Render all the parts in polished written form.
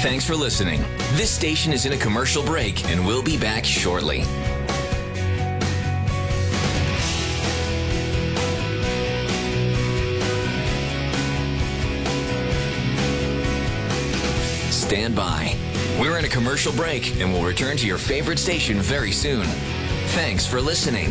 Thanks for listening. This station is in a commercial break and we'll be back shortly. Stand by. We're in a commercial break and we'll return to your favorite station very soon. Thanks for listening.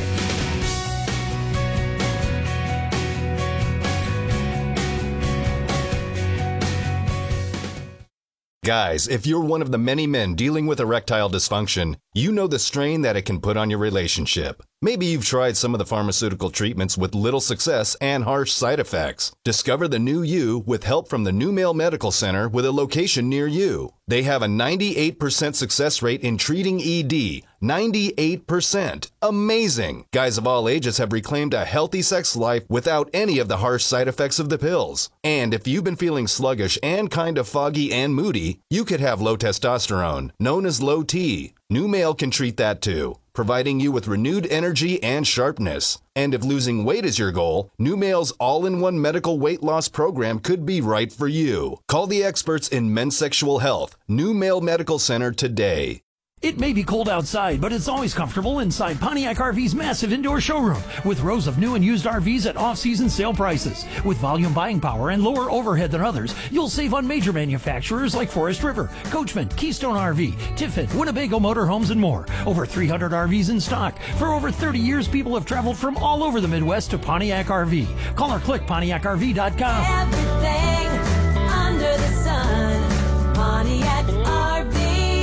Guys, if you're one of the many men dealing with erectile dysfunction, you know the strain that it can put on your relationship. Maybe you've tried some of the pharmaceutical treatments with little success and harsh side effects. Discover the new you with help from the New Male Medical Center with a location near you. They have a 98% success rate in treating ED. 98%. Amazing. Guys of all ages have reclaimed a healthy sex life without any of the harsh side effects of the pills. And if you've been feeling sluggish and kind of foggy and moody, you could have low testosterone, known as low T. New Male can treat that too, providing you with renewed energy and sharpness. And if losing weight is your goal, New Male's all-in-one medical weight loss program could be right for you. Call the experts in men's sexual health, New Male Medical Center today. It may be cold outside, but it's always comfortable inside Pontiac RV's massive indoor showroom with rows of new and used RVs at off-season sale prices. With volume buying power and lower overhead than others, you'll save on major manufacturers like Forest River, Coachman, Keystone RV, Tiffin, Winnebago Motorhomes, and more. Over 300 RVs in stock. For over 30 years, people have traveled from all over the Midwest to Pontiac RV. Call or click PontiacRV.com. Everything under the sun, Pontiac RV.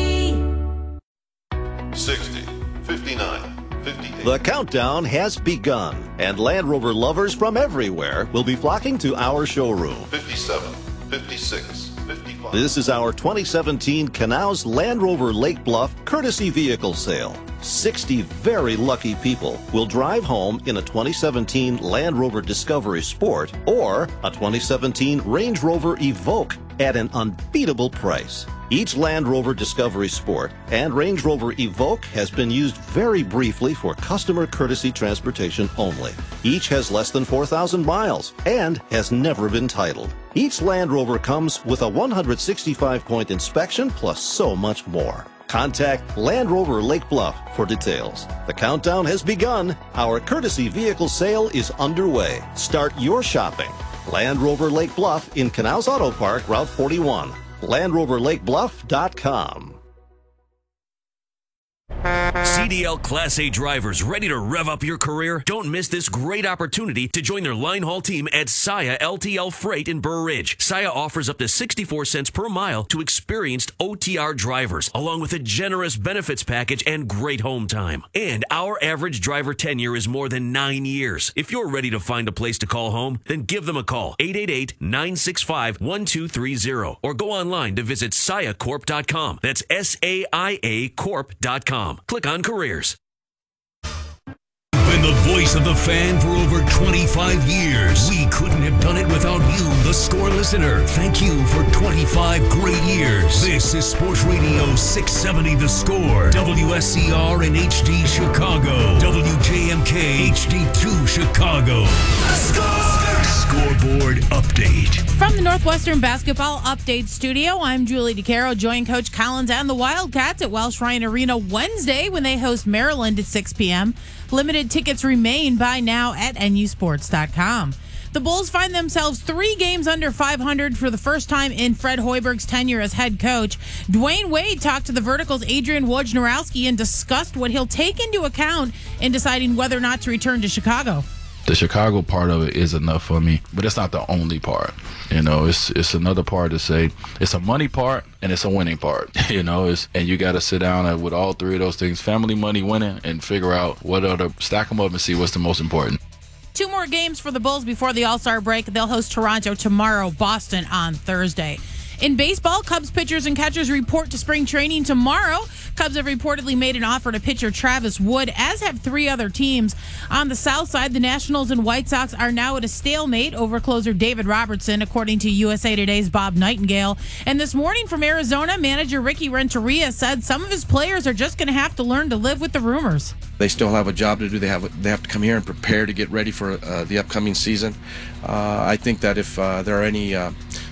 60, 59, 58. The countdown has begun, and Land Rover lovers from everywhere will be flocking to our showroom. 57, 56, 55. This is our 2017 Canals Land Rover Lake Bluff courtesy vehicle sale. 60 very lucky people will drive home in a 2017 Land Rover Discovery Sport or a 2017 Range Rover Evoque at an unbeatable price. Each Land Rover Discovery Sport and Range Rover Evoque has been used very briefly for customer courtesy transportation only. Each has less than 4,000 miles and has never been titled. Each Land Rover comes with a 165-point inspection plus so much more. Contact Land Rover Lake Bluff for details. The countdown has begun. Our courtesy vehicle sale is underway. Start your shopping. Land Rover Lake Bluff in Canals Auto Park, Route 41. LandRoverLakeBluff.com. CDL Class A drivers ready to rev up your career? Don't miss this great opportunity to join their line haul team at Saia LTL Freight in Burr Ridge. Saia offers up to 64 cents per mile to experienced OTR drivers, along with a generous benefits package and great home time. And our average driver tenure is more than 9 years. If you're ready to find a place to call home, then give them a call, 888-965-1230, or go online to visit SaiaCorp.com. That's SAIA Corp.com. Click on careers. Been the voice of the fan for over 25 years. We couldn't have done it without you, the Score listener. Thank you for 25 great years. This is Sports Radio 670 The Score. WSCR in HD Chicago. WJMK HD2 Chicago. The Score! Scoreboard update. From the Northwestern Basketball Update Studio, I'm Julie DeCaro. Join Coach Collins and the Wildcats at Welsh Ryan Arena Wednesday when they host Maryland at 6 p.m. Limited tickets remain. Buy now at nusports.com. The Bulls find themselves 3 games under 500 for the first time in Fred Hoiberg's tenure as head coach. Dwayne Wade talked to the Vertical's Adrian Wojnarowski and discussed what he'll take into account in deciding whether or not to return to Chicago. The Chicago part of it is enough for me, but it's not the only part. You know, it's another part to say it's a money part and it's a winning part. You know, and you got to sit down with all 3 of those things: family, money, winning, and figure out what are the stack them up and see what's the most important. 2 more games for the Bulls before the All-Star break. They'll host Toronto tomorrow, Boston on Thursday. In baseball, Cubs pitchers and catchers report to spring training tomorrow. Cubs have reportedly made an offer to pitcher Travis Wood, as have 3 other teams. On the south side, the Nationals and White Sox are now at a stalemate over closer David Robertson, according to USA Today's Bob Nightingale. And this morning from Arizona, manager Ricky Renteria said some of his players are just going to have to learn to live with the rumors. They still have a job to do. They have to come here and prepare to get ready for the upcoming season. I think that if there are any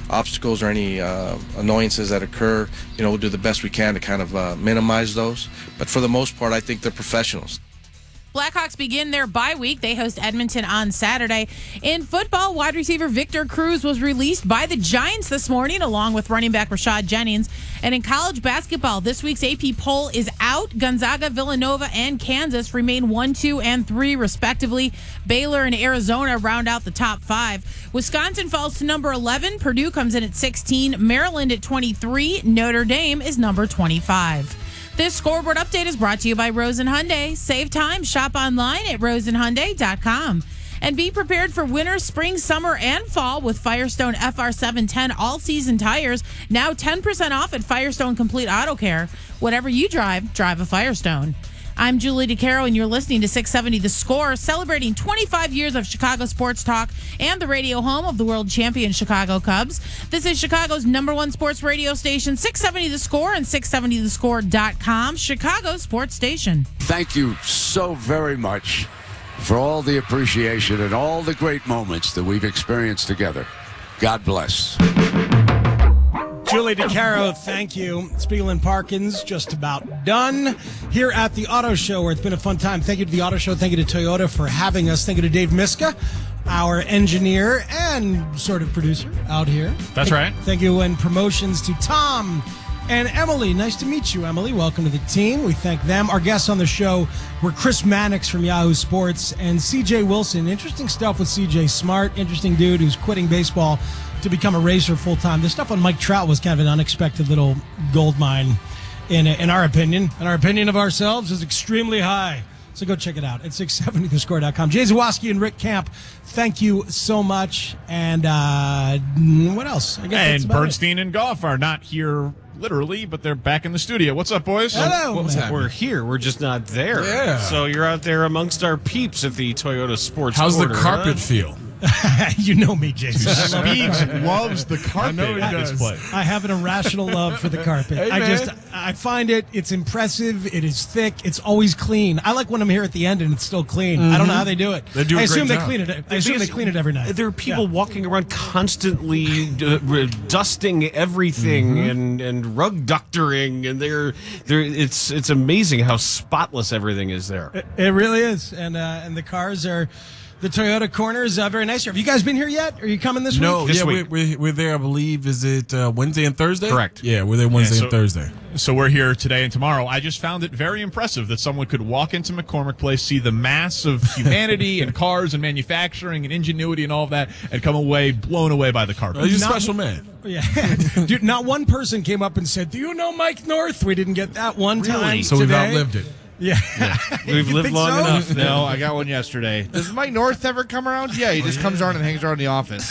obstacles or any annoyances that occur, we'll do the best we can to kind of minimize those. But for the most part, I think they're professionals. Blackhawks begin their bye week. They host Edmonton on Saturday. In football, wide receiver Victor Cruz was released by the Giants this morning, along with running back Rashad Jennings. And in college basketball, this week's AP poll is out. Gonzaga, Villanova, and Kansas remain 1, 2, and 3, respectively. Baylor and Arizona round out the top 5. Wisconsin falls to number 11. Purdue comes in at 16. Maryland at 23. Notre Dame is number 25. This scoreboard update is brought to you by Rosen Hyundai. Save time, shop online at rosenhyundai.com. And be prepared for winter, spring, summer, and fall with Firestone FR710 all-season tires. Now 10% off at Firestone Complete Auto Care. Whatever you drive, drive a Firestone. I'm Julie DeCaro, and you're listening to 670 The Score, celebrating 25 years of Chicago sports talk and the radio home of the world champion Chicago Cubs. This is Chicago's #1 sports radio station, 670 The Score and 670thescore.com, Chicago's sports station. Thank you so very much for all the appreciation and all the great moments that we've experienced together. God bless. Julie DeCaro, thank you. Spiegel and Parkins, just about done here at the Auto Show, where it's been a fun time. Thank you to the Auto Show. Thank you to Toyota for having us. Thank you to Dave Miska, our engineer and sort of producer out here. That's right. Thank you, and promotions to Tom and Emily. Nice to meet you, Emily. Welcome to the team. We thank them. Our guests on the show were Chris Mannix from Yahoo Sports and CJ Wilson. Interesting stuff with CJ. Smart, interesting dude who's quitting baseball to become a racer full-time. The stuff on Mike Trout was kind of an unexpected little gold mine, in our opinion. And our opinion of ourselves is extremely high. So go check it out at 670thescore.com. Jay Zawoski and Rick Camp, thank you so much. And what else? I guess and Bernstein and Goff are not here literally, but they're back in the studio. What's up, boys? Hello. We're here. We're just not there. Yeah. So you're out there amongst our peeps at the Toyota Sports How's Corner, the carpet feel? You know me, Jason. Speeds loves the carpet at this place. I have an irrational love for the carpet. Hey, I find it's impressive. It is thick. It's always clean. I like when I'm here at the end and it's still clean. I don't know how they do it. They do a I assume great they job. clean it. I assume they clean it every night. There are people walking around constantly dusting everything and rug ductoring, and it's amazing how spotless everything is there. It really is, and the cars are. The Toyota Corner is very nice here. Have you guys been here yet? Are you coming this week? No, This yeah, week. we're there, I believe, is it Wednesday and Thursday? Correct. Yeah, we're there Wednesday and Thursday. So we're here today and tomorrow. I just found it very impressive that someone could walk into McCormick Place, see the mass of humanity and cars and manufacturing and ingenuity and all of that, and come away blown away by the carpet. He's a special man. Yeah. Dude, not one person came up and said, "Do you know Mike North?" We didn't get that one time So we've today. outlived it. Yeah. We've You lived think long so? enough now. No, I got one yesterday. Does Mike North ever come around? Yeah, he just comes around and hangs around in the office.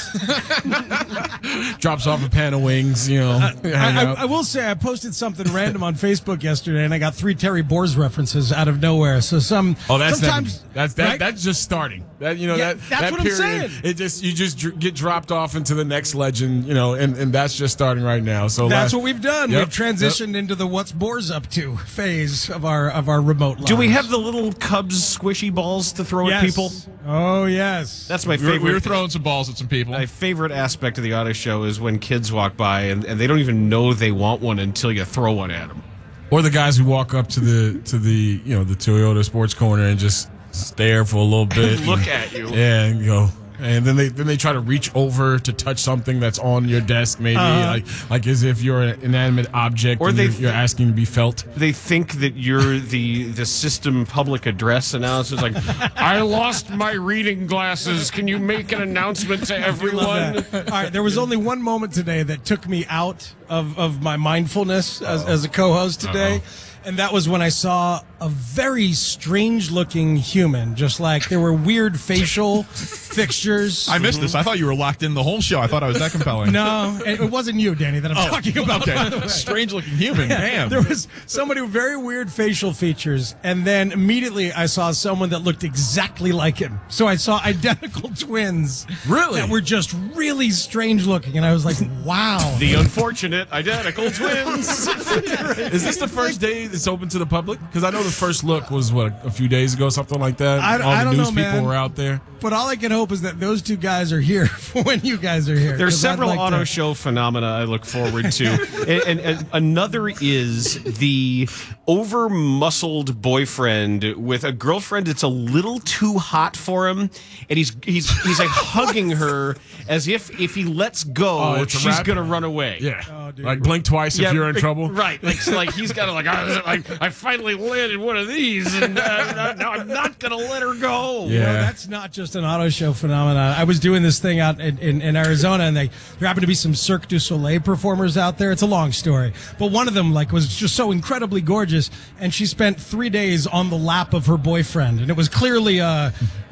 Drops off a pan of wings, hang out. I will say I posted something random on Facebook yesterday, and I got 3 Terry Boers references out of nowhere. So sometimes That's just starting. That that's that what period, I'm saying. You just get dropped off into the next legend, and that's just starting right now. So that's what we've done. Yep, We've transitioned into the "What's Boers up to" phase of our remote lives. Do we have the little Cubs squishy balls to throw at people? Oh, yes. That's my favorite. We were throwing some balls at some people. My favorite aspect of the auto show is when kids walk by and they don't even know they want one until you throw one at them. Or the guys who walk up to the the Toyota Sports Corner and just stare for a little bit, Look at you. Yeah, and go. And then they try to reach over to touch something that's on your desk, maybe like as if you're an inanimate object, or you're asking to be felt. They think that you're the system public address announcer. Like, I lost my reading glasses. Can you make an announcement to everyone? All right, there was only one moment today that took me out of my mindfulness as a co-host today. And that was when I saw a very strange-looking human, just like there were weird facial fixtures. I missed this. I thought you were locked in the whole show. I thought I was that compelling. No, it wasn't you, Danny, that I'm talking about. By the way. Strange-looking human. Damn. There was somebody with very weird facial features, and then immediately I saw someone that looked exactly like him. So I saw identical twins. Really? That were just really strange-looking, and I was like, wow. The unfortunate it. Identical twins. Is this the first day it's open to the public? Because I know the first look was, a few days ago, something like that? I All the don't news know, people man. were out there. But all I can hope is that those two guys are here for when you guys are here. There's 'cause I'd several like auto to- show phenomena I look forward to. and another is the over-muscled boyfriend with a girlfriend that's a little too hot for him, and he's like hugging her as if he lets go, it's a she's wrap? going to run away. Yeah. Like blink twice if you're in trouble. Right. Like he's got to I finally landed one of these, and now I'm not going to let her go. You know, that's not just an auto show phenomenon. I was doing this thing out in Arizona, and there happened to be some Cirque du Soleil performers out there. It's a long story, but one of them was just so incredibly gorgeous, and she spent 3 days on the lap of her boyfriend, and it was clearly I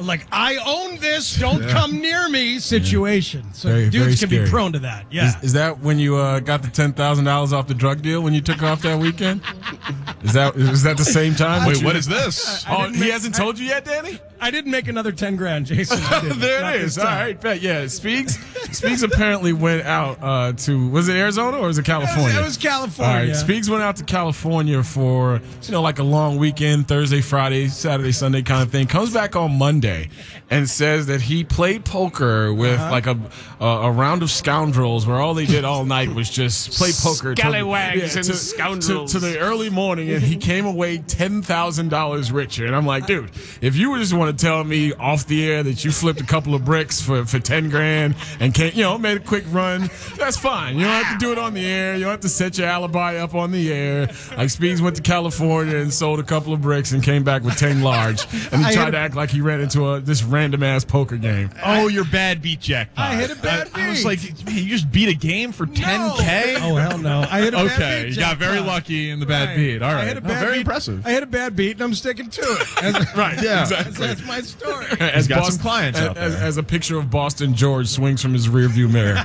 own this, don't come near me situation. So Very, dudes very can be scary. prone to that. Yeah. Is that when you got the $10,000 off the drug deal when you took off that weekend? Is that the same time? Wait, what is this? Oh, he hasn't told you yet, Danny? I didn't make another 10 grand, Jason. I didn't. There Not it this is. All time. right, bet. Yeah, Speaks apparently went out to, was it Arizona or was it California? It was California. All right, Speaks went out to California for, like a long weekend, Thursday, Friday, Saturday, Sunday kind of thing. Comes back on Monday and says that he played poker with like a round of scoundrels where all they did all night was just play poker. Scallywags and scoundrels. To the early morning, and he came away $10,000 richer. And I'm like, dude, if you just want to tell me off the air that you flipped a couple of bricks for 10 grand and made a quick run, that's fine. You don't have to do it on the air. You don't have to set your alibi up on the air. Like Speeds went to California and sold a couple of bricks and came back with 10 large. And he tried to act like he ran into this random ass poker game. Oh, your bad beat jackpot. I hit a bad beat. I was like, man, you just beat a game for 10K? Oh, hell no. I hit a bad Okay, beat. you got very jackpot. lucky in the bad Right. beat. All right. I hit a bad very beat. impressive. I hit a bad beat, and I'm sticking to it. Right, Yeah. exactly. That's my story. As got some clients out there. As a picture of Boston George swings from his rearview mirror.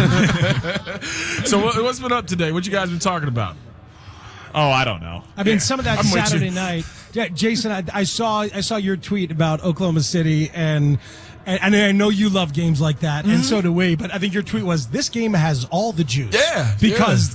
So what's been up today? What you guys been talking about? Oh, I don't know. I mean, some of that I'm with Saturday you. night. Yeah, Jason, I saw your tweet about Oklahoma City, and I know you love games like that, and so do we. But I think your tweet was, "This game has all the juice." Yeah, because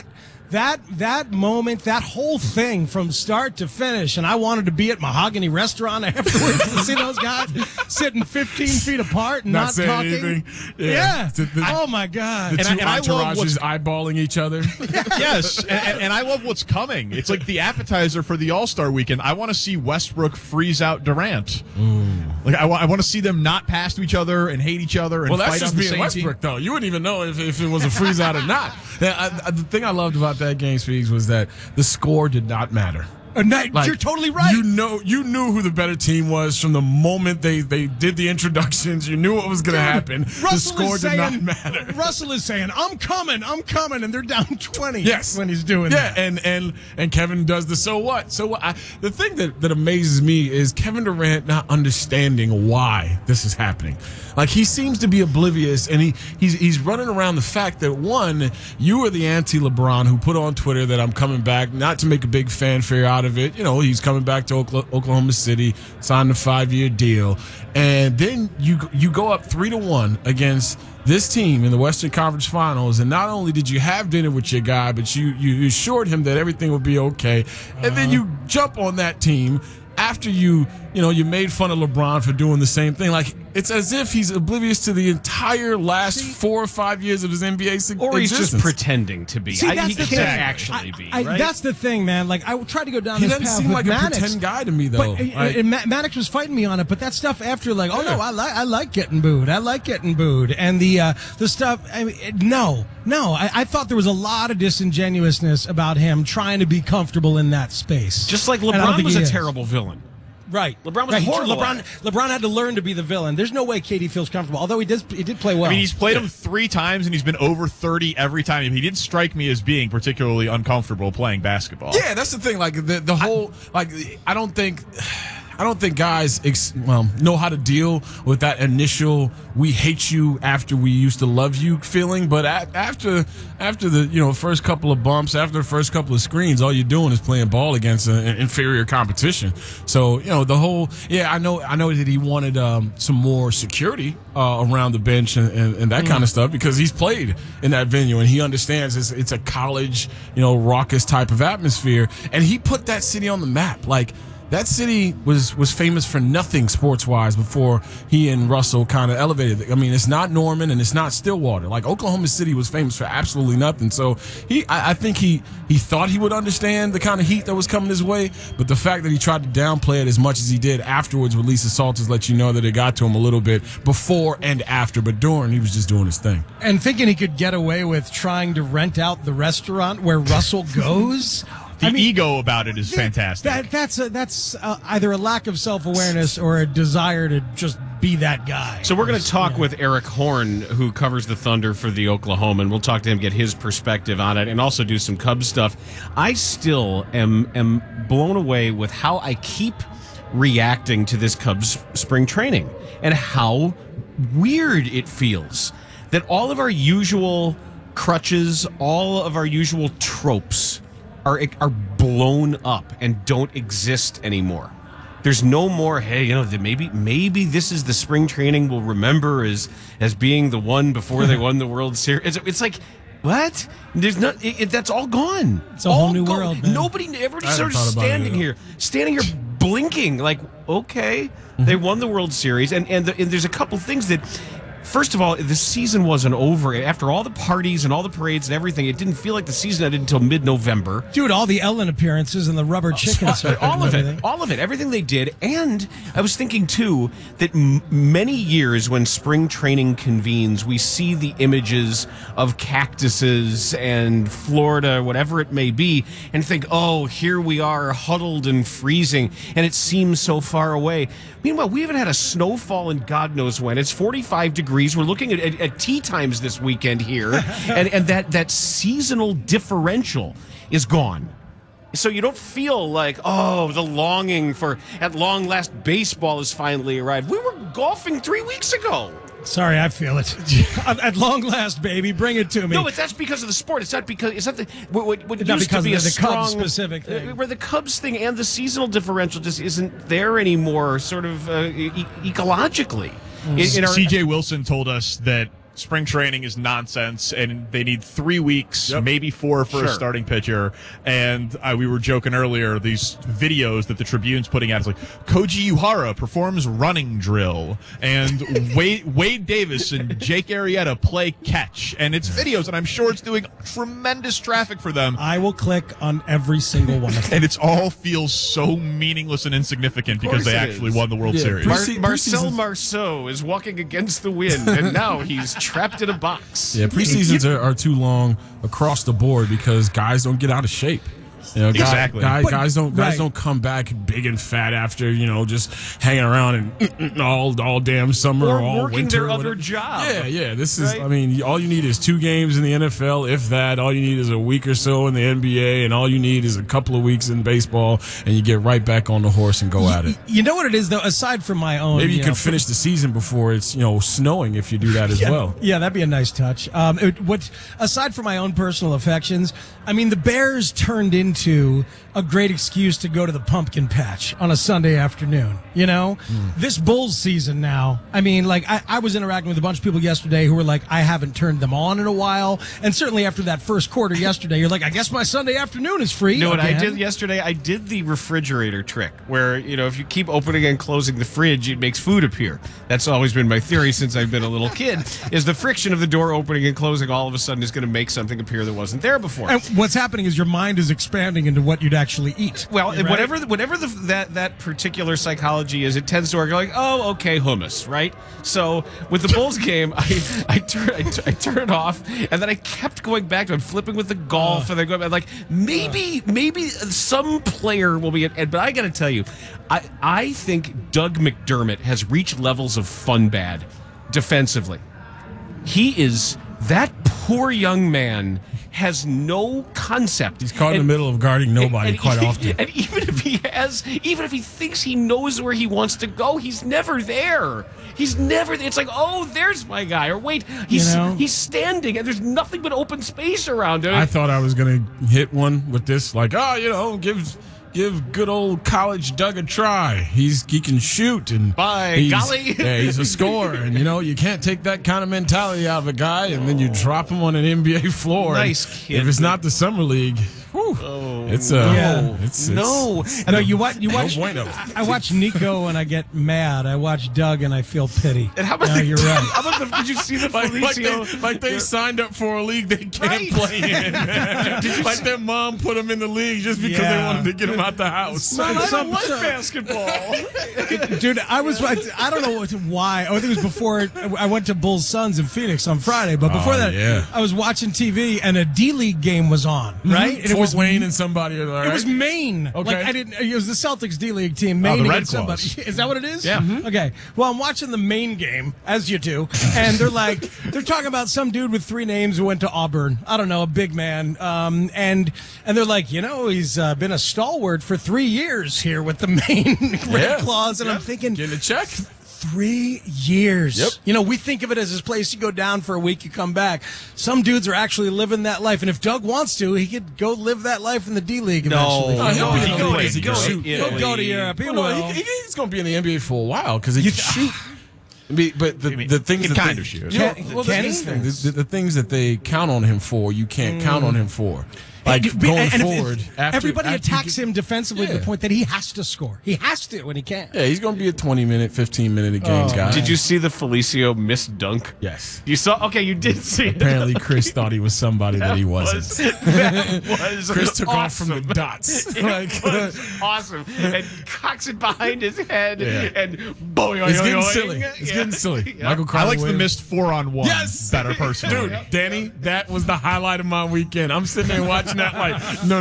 that moment, that whole thing from start to finish, and I wanted to be at Mahogany Restaurant afterwards to see those guys sitting 15 feet apart and not saying talking. anything. Yeah. The- Oh my God. The two I love entourages eyeballing each other. Yes, and I love what's coming. It's like the appetizer for the All-Star weekend. I want to see Westbrook freeze out Durant. Like I want to see them not pass to each other and hate each other and Well, that's fight just on the being same Westbrook, team. though. You wouldn't even know if it was a freeze out or not. The thing I loved about that game, Speaks, was that the score did not matter. You're totally right. You knew who the better team was from the moment they did the introductions. You knew what was going to happen. The score did not matter. Russell is saying, I'm coming, and they're down 20 Yes. when he's doing that. Yeah, and Kevin does the so what. So what? The thing that amazes me is Kevin Durant not understanding why this is happening. Like, he seems to be oblivious, and he's running around the fact that, one, you are the anti-LeBron who put on Twitter that I'm coming back, not to make a big fanfare out of it. You know, he's coming back to Oklahoma City, signed a 5-year deal, and then you go up 3-1 against this team in the Western Conference Finals, and not only did you have dinner with your guy, but you assured him that everything would be okay, and then you jump on that team after you made fun of LeBron for doing the same thing. Like, it's as if he's oblivious to the entire last 4 or 5 years of his NBA existence. Or he's just pretending to be. See, that's he the can't thing. actually be, right? That's the thing, man. Like, I tried to go down He this doesn't path seem with like a Maddox, pretend guy to me, though. But Like- Maddox was fighting me on it, but that stuff after, like, oh, no, I like getting booed. I like getting booed. And the stuff, I mean, no. I thought there was a lot of disingenuousness about him trying to be comfortable in that space. Just like And I don't LeBron think was he a is. terrible villain. Right. LeBron was right. horrible LeBron had to learn to be the villain. There's no way KD feels comfortable, although he did play well. I mean, he's played him 3 times, and he's been over 30 every time. He didn't strike me as being particularly uncomfortable playing basketball. Yeah, that's the thing. Like, the whole, like, I don't think. I don't think guys know how to deal with that initial "we hate you after we used to love you" feeling. But after the first couple of bumps, after the first couple of screens, all you're doing is playing ball against an inferior competition. So the whole I know that he wanted some more security around the bench and that kind of stuff, because he's played in that venue and he understands it's a college raucous type of atmosphere, and he put that city on the map. Like, that city was famous for nothing sports-wise before he and Russell kind of elevated it. I mean, it's not Norman and it's not Stillwater. Like, Oklahoma City was famous for absolutely nothing. So I think he thought he would understand the kind of heat that was coming his way, but the fact that he tried to downplay it as much as he did afterwards with Lisa Salters let you know that it got to him a little bit before and after. But during, he was just doing his thing. And thinking he could get away with trying to rent out the restaurant where Russell goes. The ego about it is fantastic. That's either a lack of self-awareness or a desire to just be that guy. So we're going to talk with Eric Horn, who covers the Thunder for the Oklahoman. We'll talk to him, get his perspective on it, and also do some Cubs stuff. I still am blown away with how I keep reacting to this Cubs spring training and how weird it feels that all of our usual crutches, all of our usual tropes are blown up and don't exist anymore. There's no more, hey, maybe this is the spring training we'll remember as being the one before they won the World Series. It's like, what? There's not. That's all gone. It's a whole new world, man. Everybody's sort of standing here blinking. Like, okay, they won the World Series, and there's a couple things that. First of all, the season wasn't over. After all the parties and all the parades and everything, it didn't feel like the season ended until mid-November. Dude, all the Ellen appearances and the rubber chicken circuit. All of it, everything they did. And I was thinking, too, that many years when spring training convenes, we see the images of cactuses and Florida, whatever it may be, and think, oh, here we are huddled and freezing, and it seems so far away. Meanwhile, we haven't had a snowfall in God knows when. It's 45 degrees. We're looking at tea times this weekend here, and that seasonal differential is gone. So you don't feel like, oh, the longing for, at long last, baseball has finally arrived. We were golfing 3 weeks ago. Sorry, I feel it. At long last, baby, bring it to me. No, but that's because of the sport. It's not because what not used to be a strong Cubs specific thing. Where the Cubs thing and the seasonal differential just isn't there anymore, sort of ecologically. CJ Wilson told us that spring training is nonsense and they need 3 weeks, maybe 4 for a starting pitcher. And we were joking earlier, these videos that the Tribune's putting out, it's like Koji Uhara performs running drill and Wade Davis and Jake Arrieta play catch. And it's videos, and I'm sure it's doing tremendous traffic for them. I will click on every single one of them. And it all feels so meaningless and insignificant because they actually won the World Series. Marcel Marceau is walking against the wind, and now he's trapped in a box. Yeah, preseasons are too long across the board because guys don't get out of shape. Exactly. Guys don't come back big and fat after just hanging around and all damn summer or all working winter. Their other job. Yeah. This is. I mean, all you need is 2 games in the NFL, if that. All you need is a week or so in the NBA, and all you need is a couple of weeks in baseball, and you get right back on the horse and go at it. You know what it is, though. Aside from my own, maybe you can finish the season before it's snowing if you do that as well. Yeah, that'd be a nice touch. Aside from my own personal affections, I mean, the Bears turned into a great excuse to go to the pumpkin patch on a Sunday afternoon. This Bulls season now, I mean, like, I was interacting with a bunch of people yesterday who were like, I haven't turned them on in a while. And certainly after that first quarter yesterday, you're like, I guess my Sunday afternoon is free. You know what I did yesterday? I did the refrigerator trick where, if you keep opening and closing the fridge, it makes food appear. That's always been my theory since I've been a little kid, is the friction of the door opening and closing all of a sudden is going to make something appear that wasn't there before. And what's happening is your mind is expanding into what you'd actually eat. Well, right? whatever that particular psychology is, it tends to work. You're like, oh, okay, hummus, right? So with the Bulls game, I turn it off, and then I kept going back to it, flipping with the golf, and then going back, like maybe some player will be but I got to tell you, I think Doug McDermott has reached levels of fun bad defensively. He is, that poor young man has no concept. He's caught in the middle of guarding nobody quite often. And even if he thinks he knows where he wants to go, he's never there. He's never. It's like, oh, there's my guy. Or wait, he's standing, and there's nothing but open space around him. I thought I was gonna hit one with this, like, give good old college Doug a try. He can shoot, and golly, he's a scorer, and you can't take that kind of mentality out of a guy, and then you drop him on an NBA floor. Nice kid. If it's not the summer league, it's no. You watch. No bueno. I watch Nico and I get mad. I watch Doug and I feel pity. And how about you're right. How about did you see the Felicio? Like they signed up for a league they can't play in. Like their mom put them in the league just because they wanted to get them out the house. I don't like basketball. Dude, I don't know why. I think it was before I went to Bulls Suns in Phoenix on Friday. But before that, I was watching TV and a D-League game was on, right? And Fort Wayne and somebody. Right? It was Maine. Okay. It was the Celtics D-League team. Maine the Red against somebody. Claws. Is that what it is? Yeah. Mm-hmm. Okay. Well, I'm watching the Maine game, as you do, and they're talking about some dude with 3 names who went to Auburn. I don't know, a big man. And they're like, he's been a stalwart for 3 years here with the Maine Red Claws, and I'm thinking, getting a check. 3 years. Yep. We think of it as this place you go down for a week, you come back. Some dudes are actually living that life, and if Doug wants to, he could go live that life in the D League eventually. He'll be in the He'll NBA. go to Europe. He will. He's going to be in the NBA for a while because he can shoot. But the things that kind of shoot. The things that they count on him for, you can't count on him for. Like going forward, everybody attacks him defensively to the point that he has to score. He has to when he can. Yeah, he's going to be a 20-minute, 15-minute a game guy. Did you see the Felicio missed dunk? Yes. You saw? Okay, you did see it. Apparently, Chris thought he was somebody that he wasn't. That was Chris took off awesome. from the dots. It was awesome. And cocks it behind his head, and boing. It's getting silly. It's getting silly. Yeah. Michael Carter I like the Williams. missed 4-on-1 better personally. Dude, Danny, that was the highlight of my weekend. I'm sitting there watching that like, no.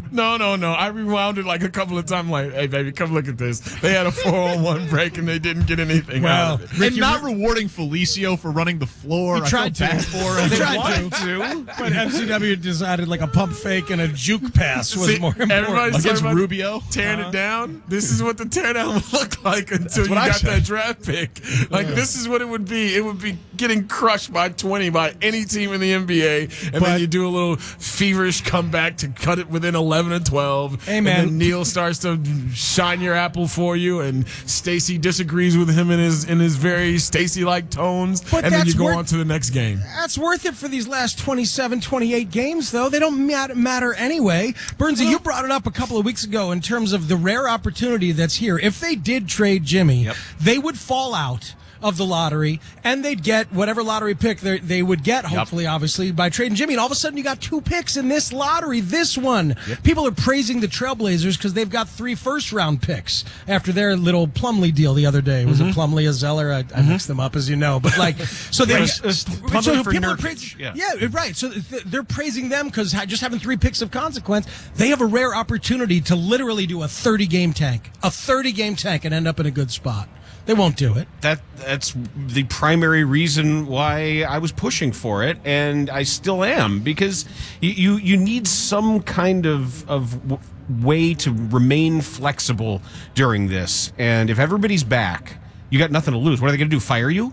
I rewound it like a couple of times like, hey, baby, come look at this. They had a 4-on-1 break and they didn't get anything out of it. And not rewarding Felicio for running the floor. He tried to. They tried to. But MCW decided like a pump fake and a juke pass was more important. Everybody's Against talking about Rubio. Tearing it down. This is what the teardown would look like until you got that draft pick. Like, this is what it would be. It would be getting crushed by 20 by any team in the NBA. And then you do a little feverish comeback to cut it within 11 or 12. Hey, man. And then Neil starts to shine your apple for you, and Stacey disagrees with him in his very Stacey-like tones. But and then you that's go worth- on to the next game. That's worth it for these last 27, 28 games, though. They don't matter anyway. Burnsy, you brought it up a couple of weeks ago in terms of the rare opportunity that's here. If they did trade Jimmy, they would fall out of the lottery, and they'd get whatever lottery pick they would get, hopefully, obviously, by trading Jimmy. And all of a sudden, you got 2 picks in this lottery, this one. People are praising the Trailblazers because they've got 3 first-round picks after their little Plumlee deal the other day. Was it Plumlee, a Zeller? I mixed them up, as you know. But, like, so they Plumlee for people are Nurkic. praising. Yeah, right. So they're praising them because just having 3 picks of consequence, they have a rare opportunity to literally do a 30-game tank. A 30-game tank and end up in a good spot. They won't do it. That's the primary reason why I was pushing for it, and I still am, because you need some kind of way to remain flexible during this. And if everybody's back, you got nothing to lose. What are they going to do? Fire you?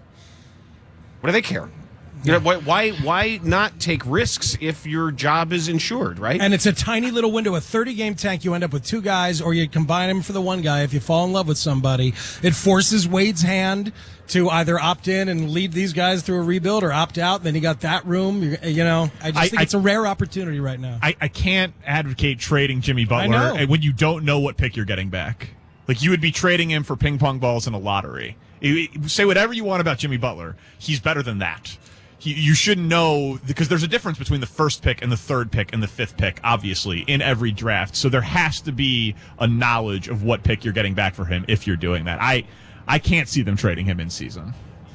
What do they care? You know, why not take risks if your job is insured, right? And it's a tiny little window, a 30-game tank. You end up with 2 guys, or you combine them for the 1 guy if you fall in love with somebody. It forces Wade's hand to either opt in and lead these guys through a rebuild or opt out. Then you got that room. I just think it's a rare opportunity right now. I can't advocate trading Jimmy Butler when you don't know what pick you're getting back. Like, you would be trading him for ping pong balls in a lottery. Say whatever you want about Jimmy Butler. He's better than that. You should know, because there's a difference between the first pick and the 3rd pick and the 5th pick, obviously, in every draft. So there has to be a knowledge of what pick you're getting back for him if you're doing that. I can't see them trading him in season.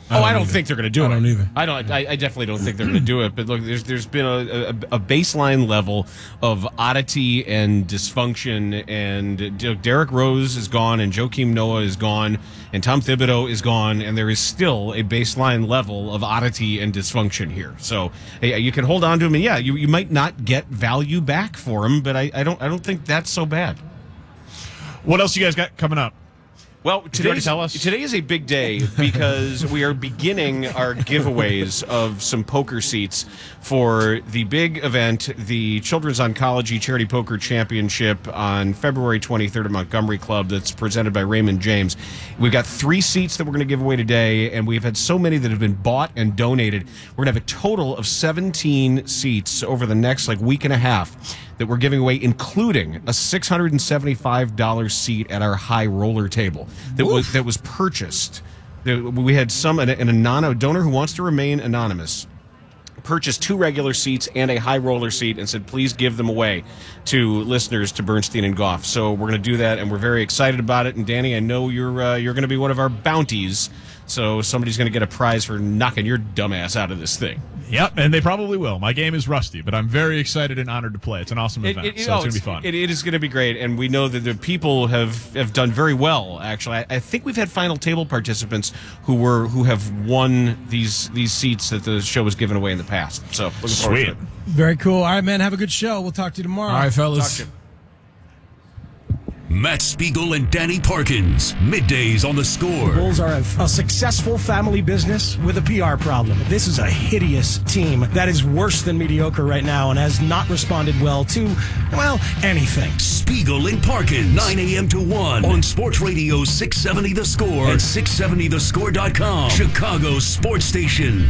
I don't think they're going to do it. I don't either. I definitely don't think they're going to do it. But look, there's been a baseline level of oddity and dysfunction, and Derrick Rose is gone, and Joakim Noah is gone, and Tom Thibodeau is gone, and there is still a baseline level of oddity and dysfunction here. So you can hold on to him, and you might not get value back for him, but I don't think that's so bad. What else you guys got coming up? Well, today is a big day because we are beginning our giveaways of some poker seats for the big event, the Children's Oncology Charity Poker Championship on February 23rd at Montgomery Club that's presented by Raymond James. We've got 3 seats that we're going to give away today, and we've had so many that have been bought and donated. We're going to have a total of 17 seats over the next week and a half that we're giving away, including a $675 seat at our high roller table that was purchased. We had a donor who wants to remain anonymous purchased 2 regular seats and a high roller seat and said, please give them away to listeners to Bernstein and Goff. So we're going to do that, and we're very excited about it. And Danny, I know you're going to be one of our bounties, so somebody's going to get a prize for knocking your dumb ass out of this thing. Yep, and they probably will. My game is rusty, but I'm very excited and honored to play. It's an awesome event, so it's going to be fun. It is going to be great, and we know that the people have done very well, actually. I think we've had final table participants who have won these seats that the show was given away in the past. So looking forward to it. Very cool. All right, man, have a good show. We'll talk to you tomorrow. All right, fellas. Talk to you. Matt Spiegel and Danny Parkins, middays on The Score. The Bulls are a successful family business with a PR problem. This is a hideous team that is worse than mediocre right now and has not responded well to, anything. Spiegel and Parkins, 9 a.m. to 1 on Sports Radio 670 The Score and 670thescore.com, Chicago's sports station.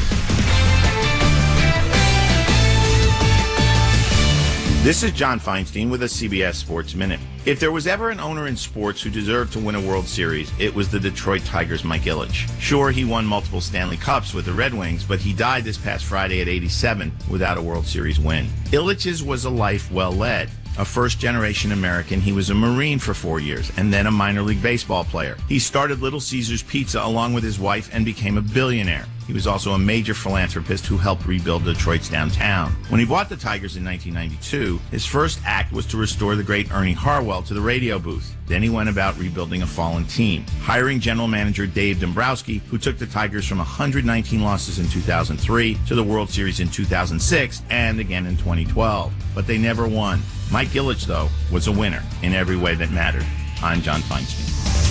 This is John Feinstein with a CBS Sports Minute. If there was ever an owner in sports who deserved to win a World Series, it was the Detroit Tigers' Mike Ilitch. Sure, he won multiple Stanley Cups with the Red Wings, but he died this past Friday at 87 without a World Series win. Ilitch's was a life well led. A first-generation American, he was a Marine for 4 years and then a minor league baseball player. He started Little Caesars Pizza along with his wife and became a billionaire. He was also a major philanthropist who helped rebuild Detroit's downtown. When he bought the Tigers in 1992, his first act was to restore the great Ernie Harwell to the radio booth. Then he went about rebuilding a fallen team, hiring general manager Dave Dombrowski, who took the Tigers from 119 losses in 2003 to the World Series in 2006 and again in 2012. But they never won. Mike Ilitch, though, was a winner in every way that mattered. I'm John Feinstein.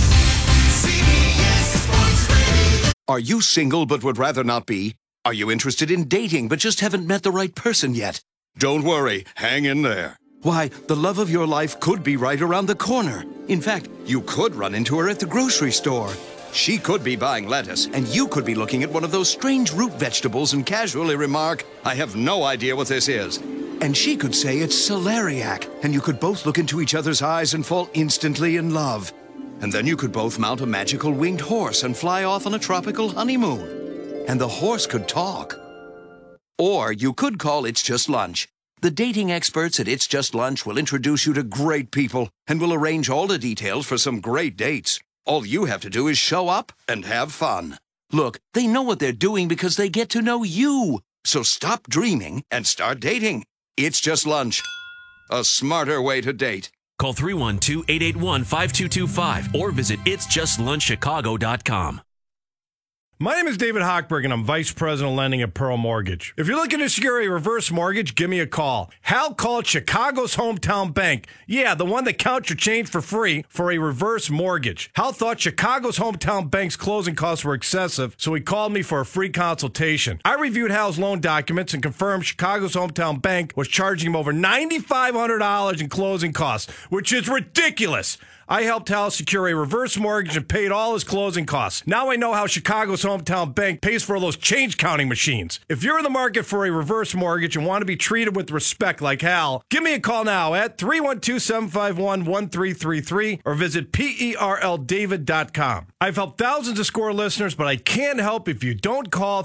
Are you single but would rather not be? Are you interested in dating but just haven't met the right person yet? Don't worry, hang in there. Why, the love of your life could be right around the corner. In fact, you could run into her at the grocery store. She could be buying lettuce, and you could be looking at one of those strange root vegetables and casually remark, I have no idea what this is. And she could say it's celeriac, and you could both look into each other's eyes and fall instantly in love. And then you could both mount a magical winged horse and fly off on a tropical honeymoon. And the horse could talk. Or you could call It's Just Lunch. The dating experts at It's Just Lunch will introduce you to great people and will arrange all the details for some great dates. All you have to do is show up and have fun. Look, they know what they're doing because they get to know you. So stop dreaming and start dating. It's Just Lunch. A smarter way to date. Call 312-881-5225 or visit itsjustlunchchicago.com. My name is David Hochberg, and I'm Vice President of Lending at Pearl Mortgage. If you're looking to secure a reverse mortgage, give me a call. Hal called Chicago's hometown bank. Yeah, the one that counts your change for free for a reverse mortgage. Hal thought Chicago's hometown bank's closing costs were excessive, so he called me for a free consultation. I reviewed Hal's loan documents and confirmed Chicago's hometown bank was charging him over $9,500 in closing costs, which is ridiculous. I helped Hal secure a reverse mortgage and paid all his closing costs. Now I know how Chicago's hometown bank pays for all those change counting machines. If you're in the market for a reverse mortgage and want to be treated with respect like Hal, give me a call now at 312-751-1333 or visit PERLDavid.com. I've helped thousands of SCORE listeners, but I can't help if you don't call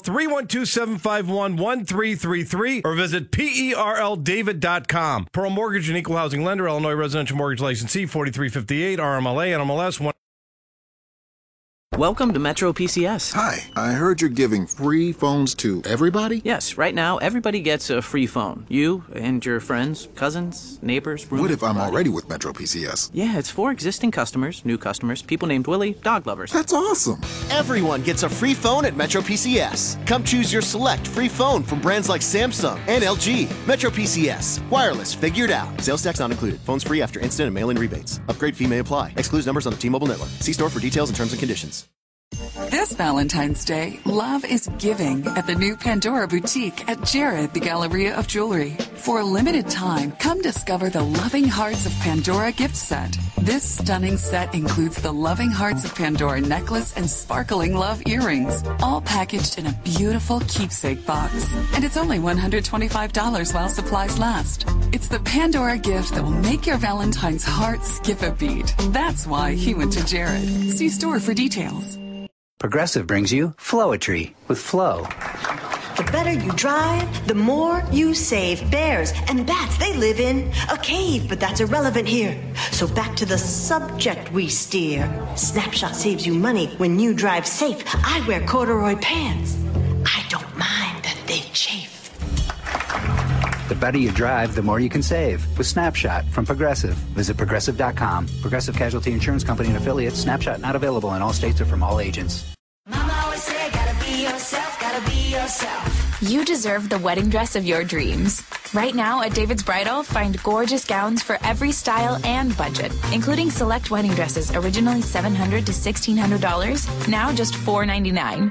312-751-1333 or visit PERLDavid.com. Pearl Mortgage and Equal Housing Lender, Illinois Residential Mortgage Licensee, 4358, RMLA, NMLS 1. Welcome to Metro PCS. Hi, I heard you're giving free phones to everybody? Yes, right now everybody gets a free phone. You and your friends, cousins, neighbors, roommates. What if I'm already with Metro PCS? Yeah, it's for existing customers, new customers, people named Willie, dog lovers. That's awesome. Everyone gets a free phone at Metro PCS. Come choose your select free phone from brands like Samsung and LG. Metro PCS. Wireless figured out. Sales tax not included. Phones free after instant and mail-in rebates. Upgrade fee may apply. Excludes numbers on the T-Mobile network. See store for details and terms and conditions. This Valentine's Day, love is giving at the new Pandora Boutique at Jared, the Galleria of Jewelry. For a limited time, come discover the Loving Hearts of Pandora gift set. This stunning set includes the Loving Hearts of Pandora necklace and sparkling love earrings, all packaged in a beautiful keepsake box. And it's only $125 while supplies last. It's the Pandora gift that will make your Valentine's heart skip a beat. That's why he went to Jared. See store for details. Progressive brings you Flowetry with Flow. The better you drive, the more you save. Bears and bats, they live in a cave, but that's irrelevant here. So back to the subject we steer. Snapshot saves you money when you drive safe. I wear corduroy pants. I don't mind that they chafe. The better you drive, the more you can save with Snapshot from Progressive. Visit Progressive.com. Progressive Casualty Insurance Company and affiliates. Snapshot not available in all states or from all agents. Mama always said, gotta be yourself, gotta be yourself. You deserve the wedding dress of your dreams. Right now at David's Bridal, find gorgeous gowns for every style and budget, including select wedding dresses originally $700 to $1,600, now just $499.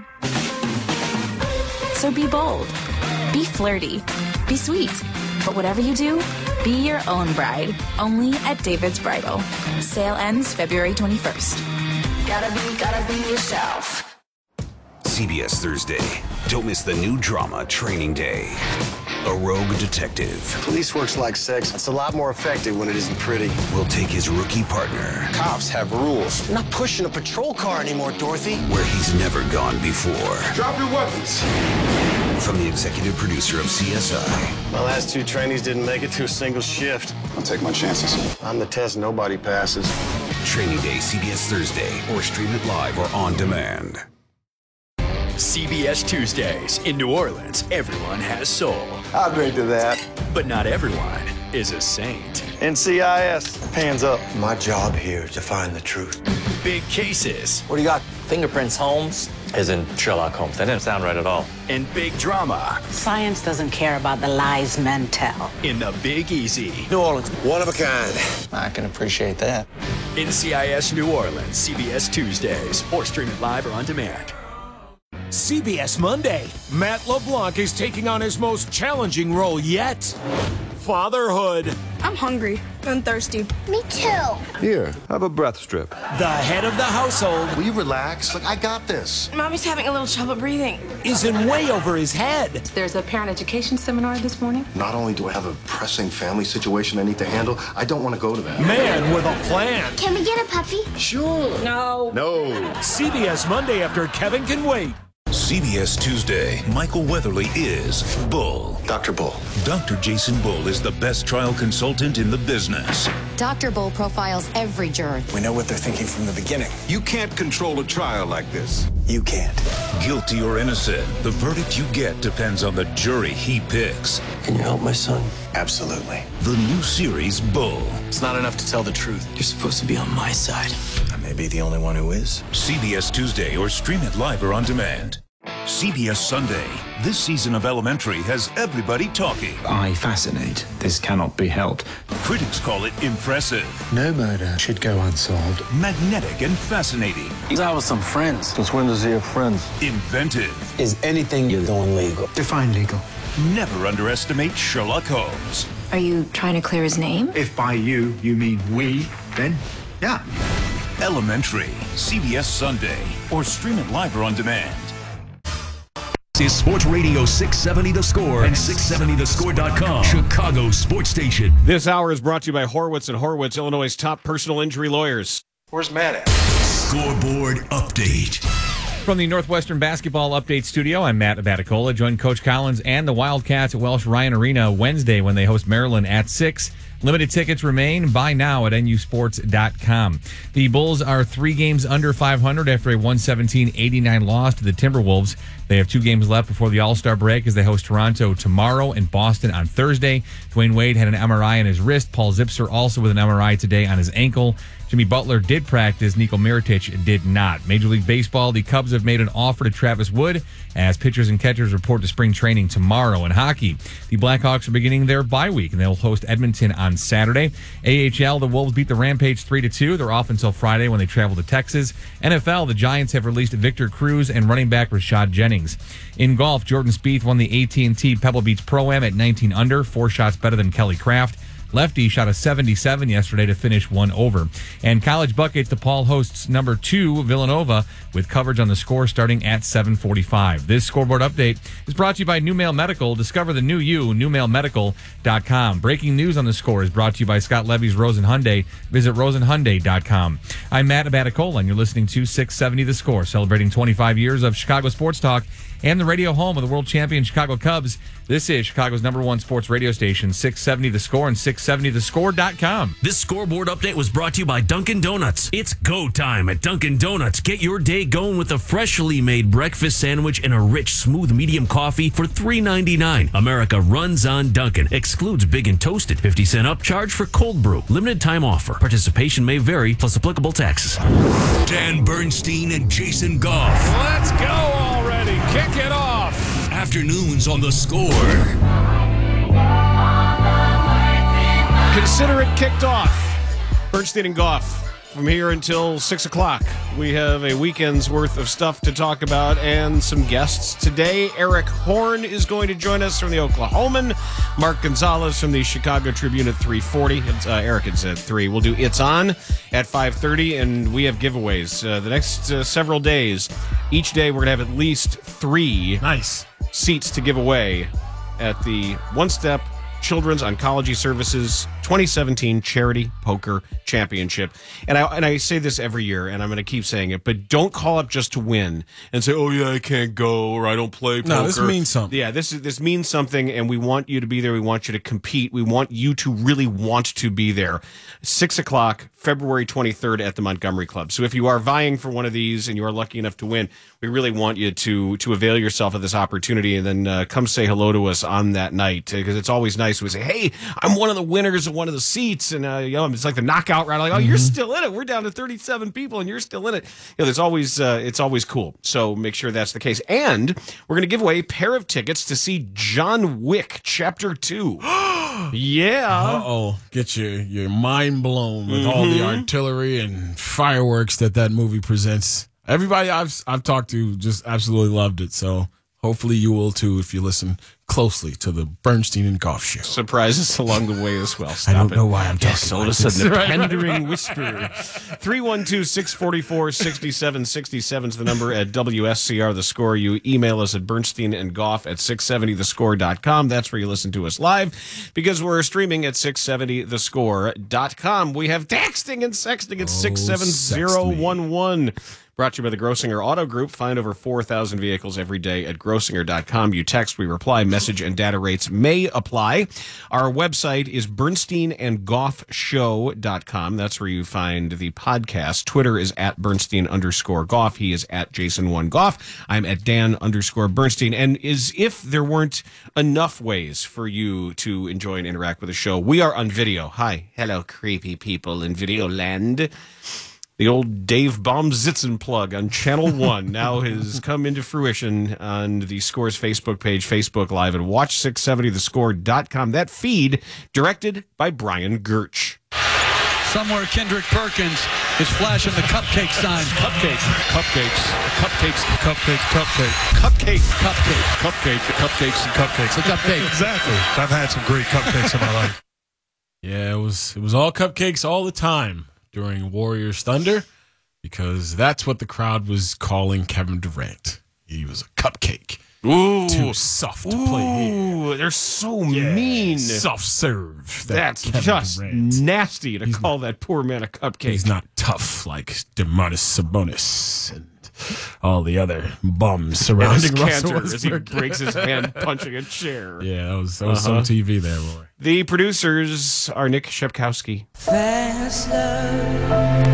So be bold, be flirty, be sweet, but whatever you do, be your own bride, only at David's Bridal. Sale ends February 21st. Gotta be yourself. CBS Thursday. Don't miss the new drama Training Day. A rogue detective Police work's like sex. It's a lot more effective when it isn't pretty. will take his rookie partner Cops have rules. You're not pushing a patrol car anymore, Dorothy. where he's never gone before. Drop your weapons. From the executive producer of CSI, My last two trainees didn't make it to a single shift. I'll take my chances. I'm the test nobody passes. Training Day, CBS Thursday, or stream it live or on demand. CBS Tuesdays. In New Orleans, everyone has soul. I'll agree to that. But not everyone is a saint. NCIS, hands up. My job here is to find the truth. Big cases. What do you got? Fingerprints, Holmes? As in Sherlock Holmes. That didn't sound right at all. And big drama. Science doesn't care about the lies men tell. In the Big Easy. New Orleans, one of a kind. I can appreciate that. NCIS New Orleans, CBS Tuesdays, or stream it live or on demand. CBS Monday. Matt LeBlanc is taking on his most challenging role yet. Fatherhood. I'm hungry and thirsty. Me too. Here, have a breath strip. The head of the household. Will you relax? Look, I got this. Mommy's having a little trouble breathing. Is in way over his head. There's a parent education seminar this morning. Not only do I have a pressing family situation I need to handle, I don't want to go to that. Man with a plan. Can we get a puppy? Sure. No. No. CBS Monday after Kevin Can Wait. CBS Tuesday, Michael Weatherly is Bull. Dr. Bull. Dr. Jason Bull is the best trial consultant in the business. Dr. Bull profiles every juror. We know what they're thinking from the beginning. You can't control a trial like this. You can't. Guilty or innocent, the verdict you get depends on the jury he picks. Can you help my son? Absolutely. The new series, Bull. It's not enough to tell the truth. You're supposed to be on my side. I may be the only one who is. CBS Tuesday or stream it live or on demand. CBS Sunday. This season of Elementary has everybody talking. I fascinate. This cannot be helped. Critics call it impressive, No murder should go unsolved. magnetic, and fascinating. He's out with some friends. Since when does he have friends? Inventive. Is anything you're doing legal? Define legal. Never underestimate Sherlock Holmes. Are you trying to clear his name? If by you mean we, then yeah. Elementary. CBS Sunday. Or stream it live or on demand. Is Sports Radio 670 The Score and 670thescore.com. Chicago's sports station. This hour is brought to you by Horwitz and Horwitz, Illinois' top personal injury lawyers. Where's Matt at? Scoreboard update. From the Northwestern Basketball Update Studio, I'm Matt Abaticola. Join Coach Collins and the Wildcats at Welsh Ryan Arena Wednesday when they host Maryland at 6. Limited tickets remain. Buy now at nusports.com. The Bulls are 3 games under 500 after a 117-89 loss to the Timberwolves. They have 2 games left before the All-Star break as they host Toronto tomorrow and Boston on Thursday. Dwayne Wade had an MRI on his wrist. Paul Zipser also with an MRI today on his ankle. Jimmy Butler did practice. Niko Mirotic did not. Major League Baseball, the Cubs have made an offer to Travis Wood as pitchers and catchers report to spring training tomorrow. In hockey, the Blackhawks are beginning their bye week, and they'll host Edmonton on Saturday. AHL, the Wolves beat the Rampage 3-2. They're off until Friday when they travel to Texas. NFL, the Giants have released Victor Cruz and running back Rashad Jennings. In golf, Jordan Spieth won the AT&T Pebble Beach Pro-Am at 19 under, 4 shots better than Kelly Craft. Lefty shot a 77 yesterday to finish 1 over. And College Buckets, DePaul hosts number 2 Villanova with coverage on the Score starting at 7:45. This scoreboard update is brought to you by New Mail Medical. Discover the new you, newmailmedical.com. Breaking news on the Score is brought to you by Scott Levy's Rosen Hyundai. Visit rosenhyundai.com. I'm Matt Abaticola, and you're listening to 670 The Score, celebrating 25 years of Chicago sports talk and the radio home of the world champion Chicago Cubs. This is Chicago's #1 sports radio station, 670 The Score and 670thescore.com. This scoreboard update was brought to you by Dunkin' Donuts. It's go time at Dunkin' Donuts. Get your day going with a freshly made breakfast sandwich and a rich, smooth medium coffee for $3.99. America runs on Dunkin'. Excludes big and toasted. 50-cent upcharge for cold brew. Limited time offer. Participation may vary, plus applicable taxes. Dan Bernstein and Jason Goff. Let's go already. Kick it off. Afternoons on The Score. Consider it kicked off. Bernstein and Goff. From here until 6 o'clock, we have a weekend's worth of stuff to talk about and some guests. Today, Eric Horn is going to join us from the Oklahoman. Mark Gonzalez from the Chicago Tribune at 3:40. Eric had said 3. We'll do It's On at 5:30, and we have giveaways. The next several days, each day we're going to have at least 3 seats to give away at the One Step Children's Oncology Services 2017 Charity Poker Championship. And I say this every year, and I'm going to keep saying it, but don't call up just to win and say, oh, yeah, I can't go, or I don't play poker. No, this means something. Yeah, this means something, and we want you to be there. We want you to compete. We want you to really want to be there. 6 o'clock, February 23rd at the Montgomery Club. So if you are vying for one of these and you are lucky enough to win, we really want you to avail yourself of this opportunity and then come say hello to us on that night, because it's always nice when we say, hey, I'm one of the winners of one of the seats, and it's like the knockout round. Like, oh, you're still in it. We're down to 37 people, and you're still in it. There's always it's always cool. So make sure that's the case. And we're going to give away a pair of tickets to see John Wick Chapter 2. Yeah. Get your mind blown with all the artillery and fireworks that movie presents. Everybody I've talked to just absolutely loved it. So hopefully you will too if you listen closely to the Bernstein and Goff show. Surprises along the way as well. I don't know why I'm talking all of a sudden, the pandering whisper. 312-644-6767 is the number at WSCR The Score. You email us at Bernstein and Goff at 670thescore.com. That's where you listen to us live, because we're streaming at 670thescore.com. We have texting and sexting at 67011. Brought to you by the Grossinger Auto Group. Find over 4,000 vehicles every day at Grossinger.com. You text, we reply. Message and data rates may apply. Our website is BernsteinandGoffShow.com. That's where you find the podcast. Twitter is at Bernstein_Goff. He is at Jason1Goff. I'm at Dan_Bernstein. And as if there weren't enough ways for you to enjoy and interact with the show, we are on video. Hi. Hello, creepy people in video land. The old Dave Baumzitzen plug on Channel 1 now has come into fruition on the Score's Facebook page, Facebook Live, and watch670thescore.com. That feed directed by Brian Gertsch. Somewhere Kendrick Perkins is flashing the cupcake sign. Cupcakes. The cupcake. Exactly. I've had some great cupcakes in my life. Yeah, it was all cupcakes all the time during Warriors Thunder, because that's what the crowd was calling Kevin Durant. He was a cupcake. Ooh. Too soft to play here. They're so mean. Soft serve. That's Kevin just Durant. nasty to call that poor man a cupcake. He's not tough like DeMarcus Sabonis and all the other bums surrounding Russell Cantor as he Westbrook. breaks his hand punching a chair. Yeah, that was some TV there, Roy. The producers are Nick Shepkowski. Fast love.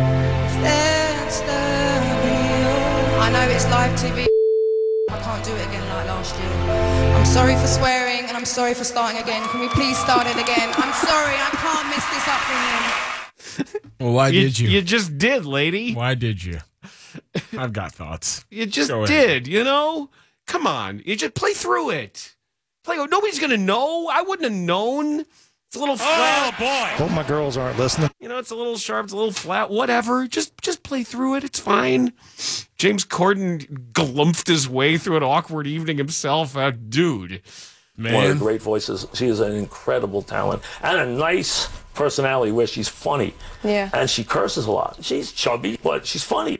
I know it's live TV. I can't do it again like last year. I'm sorry for swearing and I'm sorry for starting again. Can we please start it again? I'm sorry, I can't mess this up for you. Well, why did you? You just did, lady. Why did you? I've got thoughts. You just Go ahead. did, you know? Come on. You just play through it. Nobody's going to know. I wouldn't have known. It's a little flat. Oh, boy. Hope my girls aren't listening. You know, it's a little sharp, it's a little flat, whatever. Just play through it. It's fine. James Corden glumphed his way through an awkward evening himself. Dude. Man. One of the great voices. She is an incredible talent and a nice personality where she's funny. Yeah. And she curses a lot. She's chubby, but she's funny.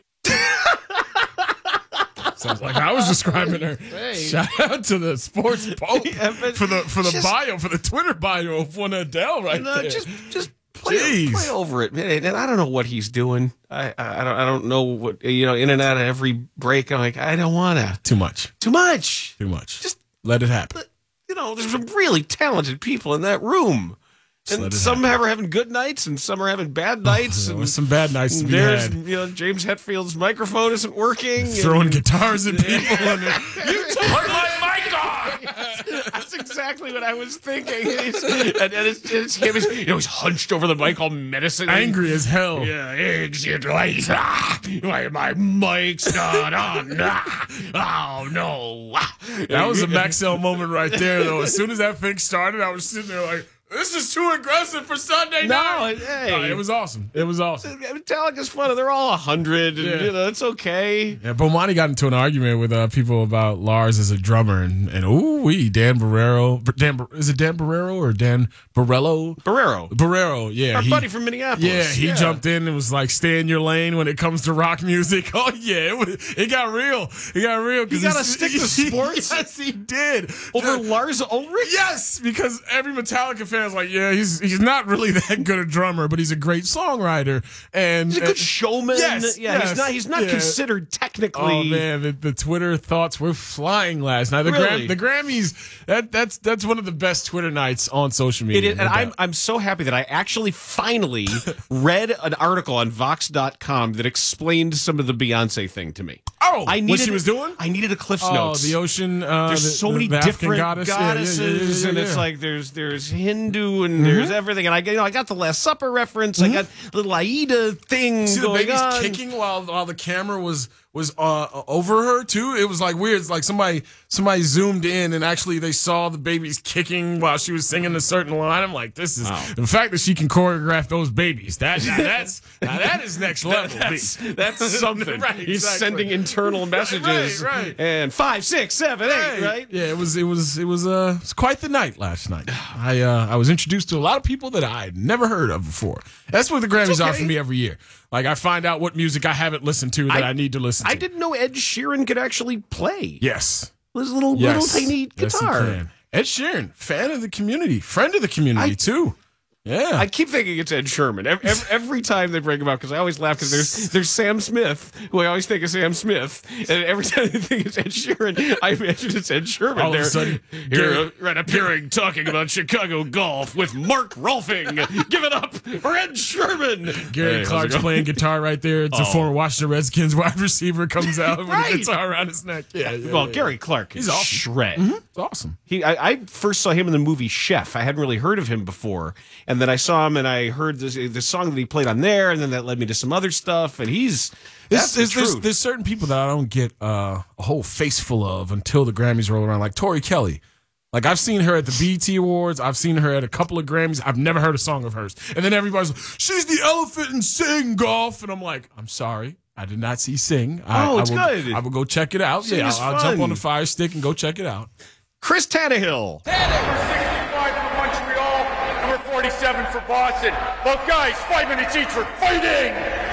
Sounds like I was describing her. Hey. Shout out to the sports pope for the bio, for the Twitter bio of one Adele right there. Just play over it, man. And I don't know what he's doing. I don't know what, in and out of every break. I'm like, I don't want to. Too much. Just let it happen. There's some really talented people in that room. And some are having good nights, and some are having bad nights. There was some bad nights to be had. James Hetfield's microphone isn't working. Throwing guitars at people. You turn my mic on! That's exactly what I was thinking. It's him. He's hunched over the mic, all menacing, angry as hell. Yeah, exit lights. Why my mic's not on? Oh no! That was a Maxell moment right there, though. As soon as that thing started, I was sitting there like, this is too aggressive for Sunday night. No, it was awesome. Metallica's fun. They're all 100. And, it's okay. Yeah, Bomani got into an argument with people about Lars as a drummer, and Dan Barreiro. Is it Dan Barreiro or Dan Barello? Barreiro. Yeah, our buddy from Minneapolis. Yeah, he jumped in and was like, "Stay in your lane when it comes to rock music." Oh yeah, it got real. It got real. He got to stick to sports. Yes, he did. Over Lars Ulrich. Yes, because every Metallica fan is like, yeah, he's not really that good a drummer, but he's a great songwriter and he's a good showman. Yes, he's not considered technically. Oh man, the Twitter thoughts were flying last night. The Grammys, that's one of the best Twitter nights on social media. It is, and I'm so happy that I actually finally read an article on Vox.com that explained some of the Beyonce thing to me. Oh, what she was doing? I needed a Cliff's Notes. The ocean. There's so many different goddesses, and it's like there's Hindu and there's everything. And I got the Last Supper reference. I got a little Aida thing See going the baby's on. kicking while the camera was over her too. It was like weird. It's like somebody zoomed in and actually they saw the babies kicking while she was singing a certain line. I'm like, this is the fact that she can choreograph those babies. That is next level. That's something. Right, He's exactly. sending internal messages. Right. And 5, 6, 7, 8. Right. Yeah, it was quite the night last night. I was introduced to a lot of people that I had never heard of before. That's what the Grammys are for me every year. Like I find out what music I haven't listened to that I need to listen to. I didn't know Ed Sheeran could actually play. Yes. His little tiny guitar. Yes, he can. Ed Sheeran, fan of the community, friend of the community too. Yeah, I keep thinking it's Ed Sherman every time they bring him up because I always laugh because there's Sam Smith, who I always think is Sam Smith, and every time I think it's Ed Sheeran, I imagine it's Ed Sherman. All of a sudden, here appearing talking about Chicago golf with Mark Rolfing. Give it up for Ed Sherman. Gary Clark's playing guitar right there. It's a former Washington Redskins wide receiver comes out with a guitar around his neck. Yeah. Gary Clark, he's awesome. Shred. Mm-hmm. It's awesome. I first saw him in the movie Chef. I hadn't really heard of him before, and then I saw him and I heard the song that he played on there, and then that led me to some other stuff. And there's certain people that I don't get a whole face full of until the Grammys roll around, like Tori Kelly. Like I've seen her at the BET Awards, I've seen her at a couple of Grammys. I've never heard a song of hers, and then everybody's like, "She's the elephant in Sing Golf," and I'm like, "I'm sorry, I did not see Sing. It's good. I will go check it out. Sing I'll jump on the Fire Stick and go check it out." Chris Tannehill. Number 65 for Montreal, number 47 for Boston. Both guys, 5 minutes each for fighting.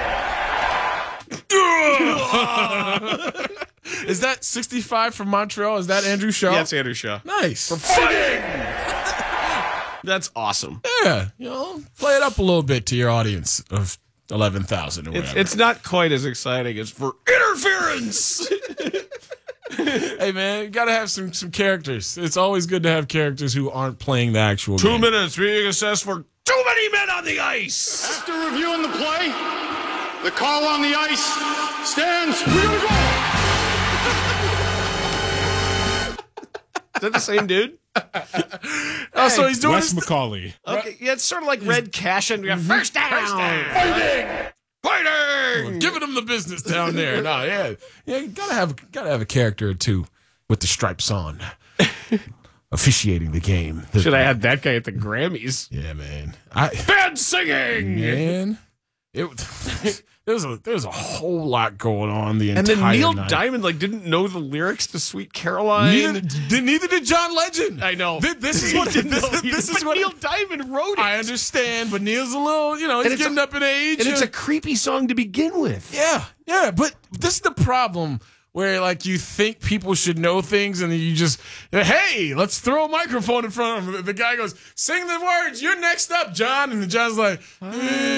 Is that 65 from Montreal? Is that Andrew Shaw? Yeah, it's Andrew Shaw. Nice. For fighting. That's awesome. Yeah, play it up a little bit to your audience of 11,000 or whatever. It's not quite as exciting as for interference. Hey, man, you got to have some characters. It's always good to have characters who aren't playing the actual 2 game. minutes being assessed for too many men on the ice. After reviewing the play, the call on the ice stands. We're going to go. Is that the same dude? Oh, so he's doing Wes McCauley. Okay, yeah, it's sort of like Red Cashin. We got first down. Fighting! Giving them the business down there. No, yeah, you gotta have a character or two with the stripes on, officiating the game. Should I have that guy at the Grammys? Yeah, man. Bad singing, man. There's a whole lot going on the entire and then Neil night. Diamond didn't know the lyrics to Sweet Caroline. Neither did John Legend. I know. This is what Neil Diamond wrote it. I understand, but Neil's a little, he's getting up in age, and it's a creepy song to begin with. Yeah, but this is the problem. Where you think people should know things, and then you just, hey, let's throw a microphone in front of them. The guy goes, sing the words. You're next up, John. And John's like, Right.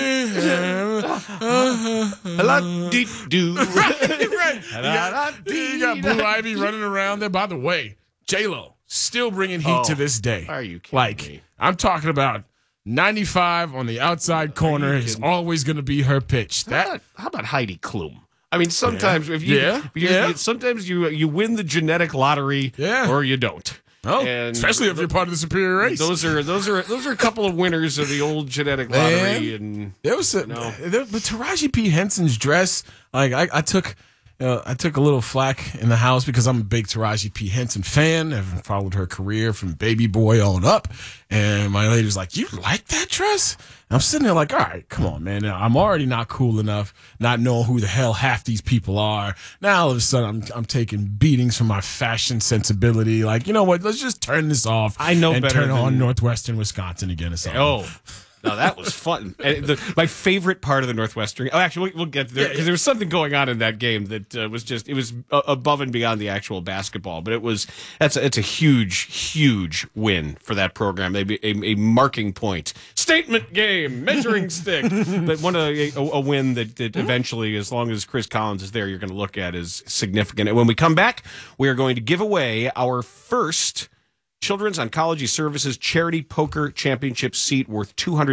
You got Blue Ivy running around there. By the way, J-Lo still bringing heat to this day. Are you kidding me? I'm talking about 95 on the outside corner is always going to be her pitch. How about Heidi Klum? I mean, sometimes sometimes you win the genetic lottery, or you don't. Oh, and especially if you're part of the superior race. Those are a couple of winners of the old genetic lottery. And there was but Taraji P. Henson's dress, I took a little flack in the house because I'm a big Taraji P. Henson fan. I've followed her career from Baby Boy on up. And my lady was like, you like that dress? And I'm sitting there like, all right, come on, man. Now, I'm already not cool enough, not knowing who the hell half these people are. Now, all of a sudden, I'm taking beatings from my fashion sensibility. You know what? Let's just turn this off. I know and better turn than on Northwestern Wisconsin again or something. Oh. No, that was fun. And my favorite part of the Northwestern. Oh, actually, we'll get there because there was something going on in that game that was above and beyond the actual basketball. But it's a huge win for that program. A marking point, statement game, measuring stick. But a win that eventually, as long as Chris Collins is there, you're going to look at as significant. And when we come back, we are going to give away our first Children's Oncology Services Charity Poker Championship seat worth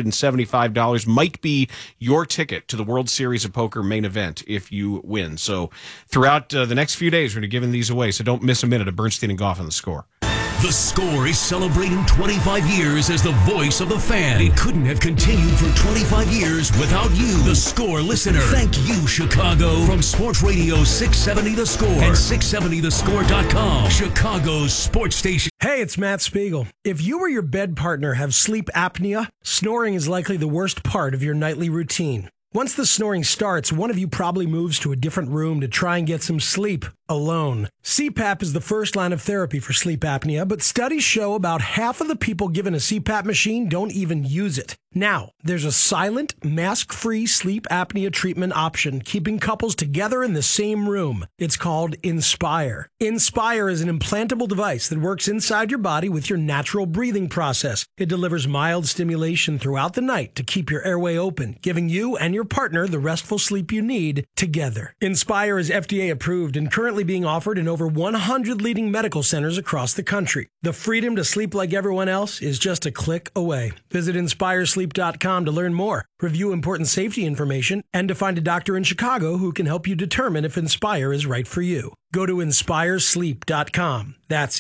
$275 might be your ticket to the World Series of Poker main event if you win. So throughout the next few days, we're going to be giving these away. So don't miss a minute of Bernstein and Goff on The Score. The Score is celebrating 25 years as the voice of the fan. It couldn't have continued for 25 years without you, the Score listener. Thank you, Chicago. From Sports Radio 670 The Score and 670thescore.com, Chicago's sports station. Hey, it's Matt Spiegel. If you or your bed partner have sleep apnea, snoring is likely the worst part of your nightly routine. Once the snoring starts, one of you probably moves to a different room to try and get some sleep alone. CPAP is the first line of therapy for sleep apnea, but studies show about half of the people given a CPAP machine don't even use it. Now, there's a silent, mask-free sleep apnea treatment option, keeping couples together in the same room. It's called Inspire. Inspire is an implantable device that works inside your body with your natural breathing process. It delivers mild stimulation throughout the night to keep your airway open, giving you and your partner the restful sleep you need together. Inspire is FDA approved and currently being offered in over 100 leading medical centers across the country. The freedom to sleep like everyone else is just a click away. Visit InspireSleep.com to learn more, review important safety information, and to find a doctor in Chicago who can help you determine if Inspire is right for you. Go to InspireSleep.com. That's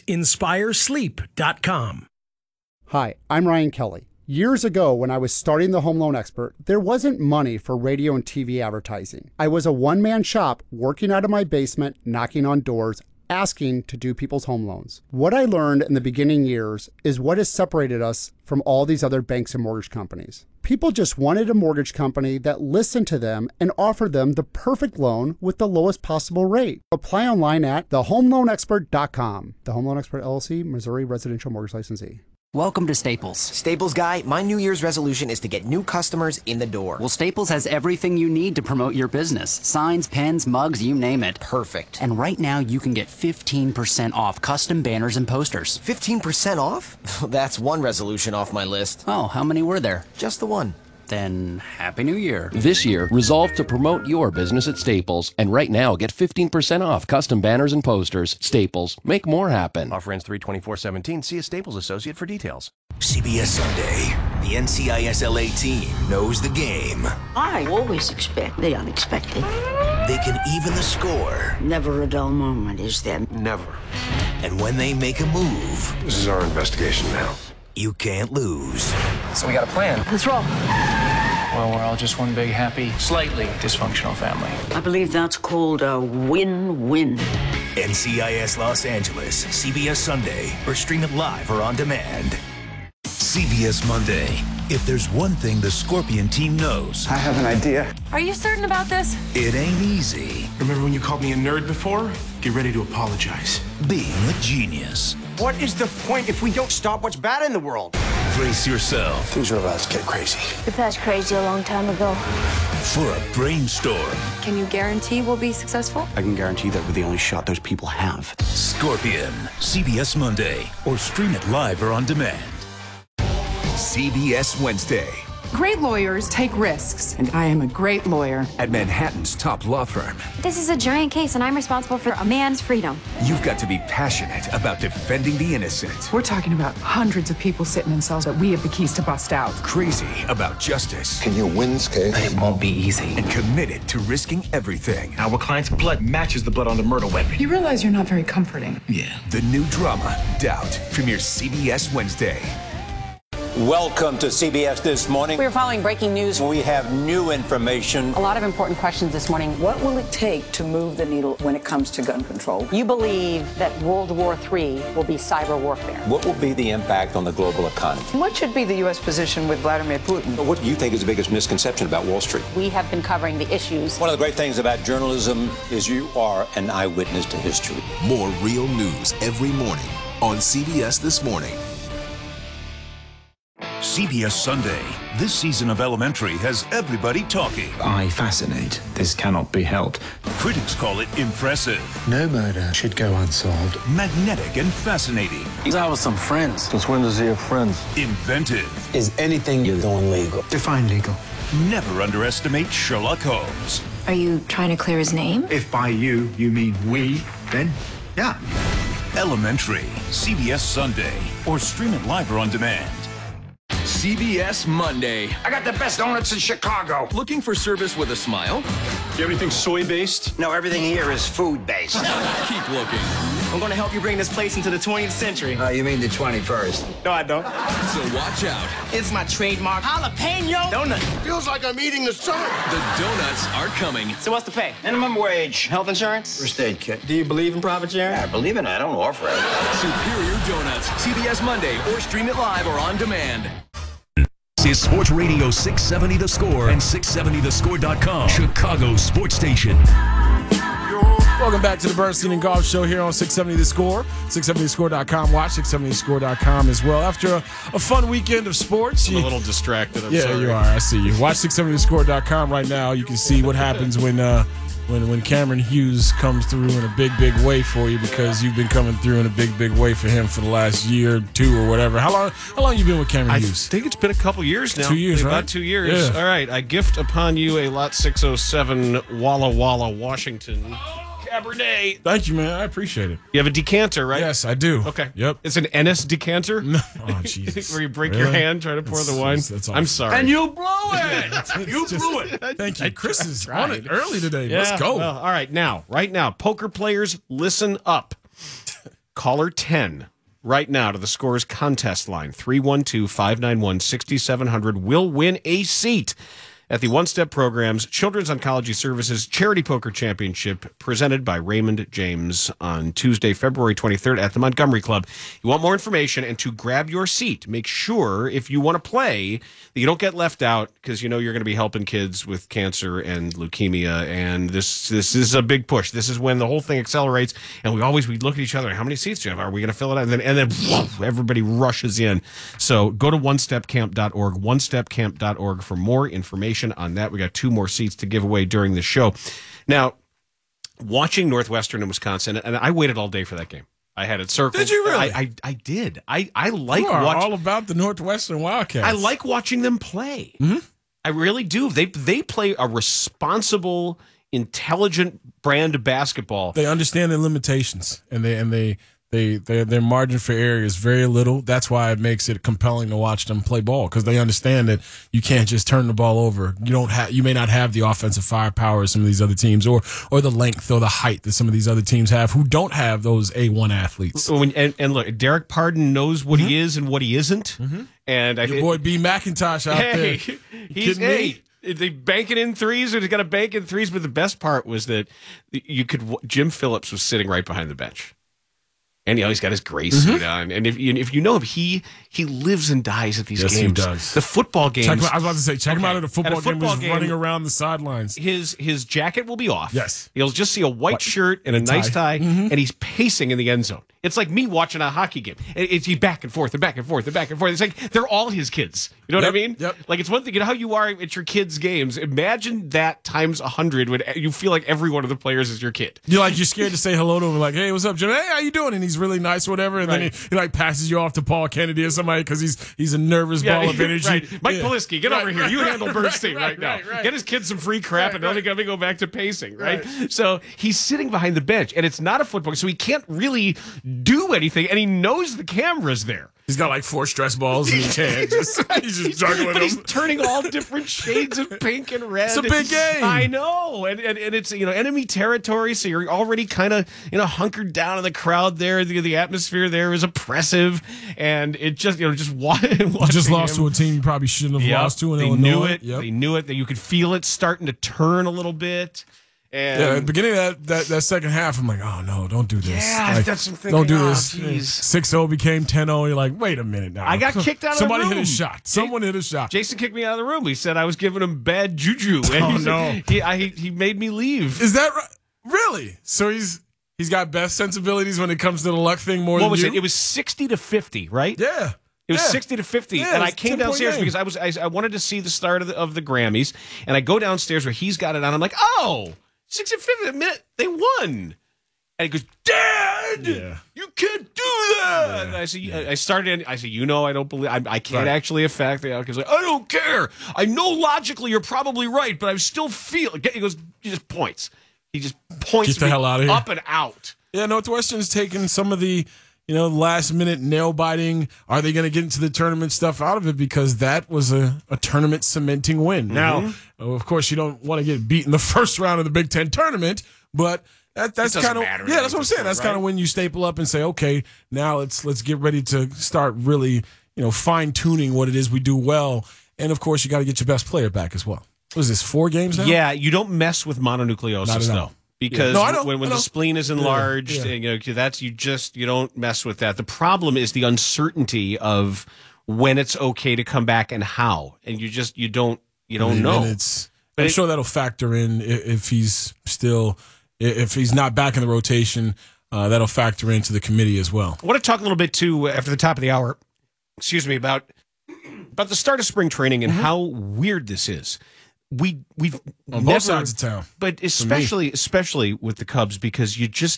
InspireSleep.com. Hi, I'm Ryan Kelly. Years ago, when I was starting the Home Loan Expert, there wasn't money for radio and TV advertising. I was a one-man shop working out of my basement, knocking on doors, asking to do people's home loans. What I learned in the beginning years is what has separated us from all these other banks and mortgage companies. People just wanted a mortgage company that listened to them and offered them the perfect loan with the lowest possible rate. Apply online at thehomeloanexpert.com. The Home Loan Expert LLC, Missouri Residential Mortgage Licensee. Welcome to Staples. Staples Guy, my New Year's resolution is to get new customers in the door. Well, Staples has everything you need to promote your business. Signs, pens, mugs, you name it. Perfect. And right now, you can get 15% off custom banners and posters. 15% off? That's one resolution off my list. Oh, how many were there? Just the one. Then Happy New Year. This year, resolve to promote your business at Staples. And right now, get 15% off custom banners and posters. Staples. Make more happen. Offer ends 3/24/17. See a Staples associate for details. CBS Sunday. The NCIS LA team knows the game. I always expect the unexpected. They can even the score. Never a dull moment, is there? Never. And when they make a move... This is our investigation now. You can't lose. So we got a plan. Let's roll. Well, we're all just one big, happy, slightly dysfunctional family. I believe that's called a win-win. NCIS Los Angeles, CBS Sunday, or stream it live or on demand. CBS Monday. If there's one thing the Scorpion team knows, I have an idea. Are you certain about this? it ain't easy Remember when you called me a nerd before? Get ready to apologize. being a genius. What is the point if we don't stop what's bad in the world? Brace yourself Things are about to get crazy. We passed crazy a long time ago. for a brainstorm. Can you guarantee we'll be successful? I can guarantee that we're the only shot those people have. Scorpion, CBS Monday, or stream it live or on demand. CBS Wednesday. Great lawyers take risks, and I am a great lawyer. At Manhattan's top law firm, This is a giant case, and I'm responsible for a man's freedom. you've got to be passionate about defending the innocent, We're talking about hundreds of people sitting in cells that we have the keys to bust out. crazy about justice, Can you win this case? It won't be easy. and committed to risking everything. Our client's blood matches the blood on the murder weapon. You realize you're not very comforting. Yeah. The new drama, Doubt, premieres CBS Wednesday. Welcome to CBS This Morning. We're following breaking news. We have new information. A lot of important questions this morning. What will it take to move the needle when it comes to gun control? You believe that World War III will be cyber warfare. What will be the impact on the global economy? What should be the U.S. position with Vladimir Putin? What do you think is the biggest misconception about Wall Street? We have been covering the issues. One of the great things about journalism is you are an eyewitness to history. More real news every morning on CBS This Morning. CBS Sunday. This season of Elementary has everybody talking. I fascinate. This cannot be helped. Critics call it impressive, No murder should go unsolved. magnetic, and fascinating. He's out with some friends. Since when does he have friends? Inventive. Is anything you're doing legal? Define legal. Never underestimate Sherlock Holmes. Are you trying to clear his name? If by you mean we, then yeah. Elementary. CBS Sunday. Or stream it live or on demand. CBS Monday. I got the best donuts in Chicago. Looking for service with a smile? Do you have anything soy-based? No, everything here is food-based. Keep looking. I'm going to help you bring this place into the 20th century. You mean the 21st? No, I don't. So watch out. It's my trademark jalapeno donut. Feels like I'm eating the sun. The donuts are coming. So what's the pay? Minimum wage. Health insurance? First aid kit. Do you believe in profit sharing? I believe in it. I don't offer it. Superior Donuts. CBS Monday or stream it live or on demand. Is Sports Radio 670 The Score and 670thescore.com. Chicago Sports Station. Welcome back to the Bernstein and Golf Show here on 670 The Score, 670thescore.com. Watch 670thescore.com as well. After a fun weekend of sports. I'm a little distracted. I'm yeah, sorry. you are. I see you. Watch 670thescore.com right now. You can see what happens when Cameron Hughes comes through in a big way for you, because you've been coming through in a big way for him for the last year, two, or whatever. How long you been with Cameron Hughes? I think it's been a couple years now. 2 years, right? About 2 years. Yeah. All right. I gift upon you a Lot 607 Walla Walla, Washington Cabernet. Thank you, man. I appreciate it. You have a decanter, right? Yes, I do. Okay. Yep. It's an Ennis decanter? No. Oh, Jesus. Where you break Really? your hand trying to pour the wine? That's I'm sorry. And you blew it! You blew it! Thank you. Chris is tried. on it early today. Yeah, Let's go. well, all right. Right now, poker players, listen up. Caller 10 right now to the Scores contest line, 312-591-6700, will win a seat at the One Step Program's Children's Oncology Services Charity Poker Championship, presented by Raymond James on Tuesday, February 23rd at the Montgomery Club. You want more information and to grab your seat, make sure if you want to play that you don't get left out, because you know you're going to be helping kids with cancer and leukemia, and this is a big push. This is when the whole thing accelerates, and we look at each other, how many seats do you have? Are we going to fill it out? And then everybody rushes in. So go to onestepcamp.org, onestepcamp.org for more information on that. We got 2 more seats to give away during the show. Now, watching Northwestern and Wisconsin, and I waited all day for that game. I had it circled. Did you really? I did. I like you are watching. all about the Northwestern Wildcats. I like watching them play. Mm-hmm. I really do. They play a responsible, intelligent brand of basketball. They understand their limitations, and their margin for error is very little. That's why it makes it compelling to watch them play ball, because they understand that you can't just turn the ball over. You may not have the offensive firepower of some of these other teams, or the length or the height that some of these other teams have, who don't have those A1 athletes. And look, Derek Pardon knows what he is and what he isn't. And your boy B. McIntosh out there. He's they banking in threes, or he's got to bank in threes. But the best part was that Jim Phillips was sitting right behind the bench. And he's got his gray suit on. And if you know him, he lives and dies at these games. Yes, he does. The football games. I was about to say, check him out at a football game. He's running around the sidelines. His jacket will be off. Yes. You'll just see a white shirt and a nice tie, and he's pacing in the end zone. It's like me watching a hockey game. He's back and forth and back and forth and back and forth. It's like they're all his kids. You know what I mean? Yep. Like, it's one thing, you know how you are at your kids' games. Imagine that times 100 when you feel like every one of the players is your kid. You're scared to say hello to him. Like, hey, what's up, Jim? Hey, how you doing? And he's really nice or whatever. And then he passes you off to Paul Kennedy or somebody because he's a nervous ball of energy. Right. Mike Polisky, get over here. You handle Bernstein right now. Get his kids some free crap, and then they go back to pacing, right? So he's sitting behind the bench, and it's not a football, so he can't really do anything, and he knows the camera's there. He's got like 4 stress balls in each hand. He's just juggling them. He's turning all different shades of pink and red. It's a big game. I know. And it's enemy territory, so you're already kind of hunkered down in the crowd there. The atmosphere there is oppressive, and it just just lost to a team you probably shouldn't have lost to in Illinois. They knew it. That you could feel it starting to turn a little bit. And at the beginning of that second half, I'm like, oh no, don't do this. Yeah, that's what I'm thinking. Don't do this. Geez. 6-0 became 10-0. You're like, wait a minute now. I got kicked out of the room. Somebody hit a shot. Someone hit a shot. Jason kicked me out of the room. He said I was giving him bad juju. And no. He made me leave. Is that right? Really? So he's got best sensibilities when it comes to the luck thing more than you? It was 60-50, right? Yeah. It was 60-50, and I came downstairs because I wanted to see the start of the Grammys, and I go downstairs where he's got it on. I'm like, 60-50, a minute, they won. And he goes, Dad, you can't do that. And I said, I said, I don't believe, I can't actually affect the outcome. He's like, I don't care. I know logically you're probably right, but I still feel. He goes, he just points. He just points. Get the hell out of here. Up and out. Yeah, Northwestern's taking some of the last minute nail biting. Are they going to get into the tournament stuff out of it? Because that was a tournament cementing win. Now, of course, you don't want to get beat in the first round of the Big Ten tournament, but that's kind of that's what I'm saying. That's kind of when you staple up and say, okay, now let's get ready to start really fine tuning what it is we do well. And of course, you got to get your best player back as well. What is this, 4 games now? Yeah, you don't mess with mononucleosis though. Because when the spleen is enlarged, you don't mess with that. The problem is the uncertainty of when it's okay to come back and how, and you don't know. I'm sure that'll factor in if he's not back in the rotation. That'll factor into the committee as well. I want to talk a little bit too after the top of the hour. Excuse me, about the start of spring training and how weird this is. We've on both sides of town, but especially with the Cubs, because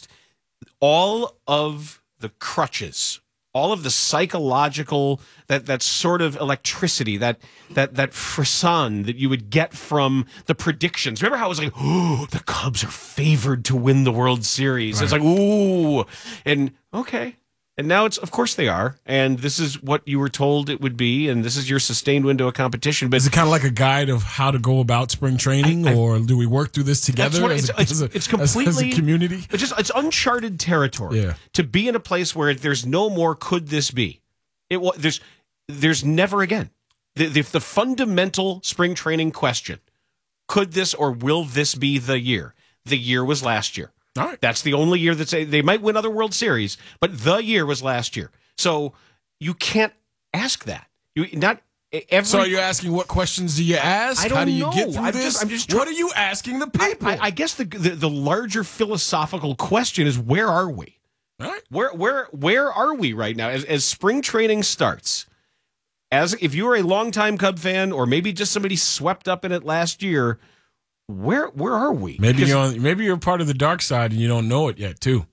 all of the crutches, all of the psychological that sort of electricity, that frisson that you would get from the predictions. Remember how it was like, oh, the Cubs are favored to win the World Series. Right. It's like, ooh, and okay. And now of course they are, and this is what you were told it would be, and this is your sustained window of competition. But is it kind of like a guide of how to go about spring training, or do we work through this together it's completely as a community? It's uncharted territory. Yeah. To be in a place where there's no more could this be. There's never again. The fundamental spring training question, could this or will this be the year? The year was last year. All right. That's the only year they might win other World Series, but the year was last year. So you can't ask that. So are you asking what questions do you ask? I don't know. How do you get through this? What are you asking the people? I guess the larger philosophical question is, where are we? All right. Where are we right now as spring training starts? If you are a longtime Cub fan, or maybe just somebody swept up in it last year, where are we? Maybe you're part of the dark side and you don't know it yet, too.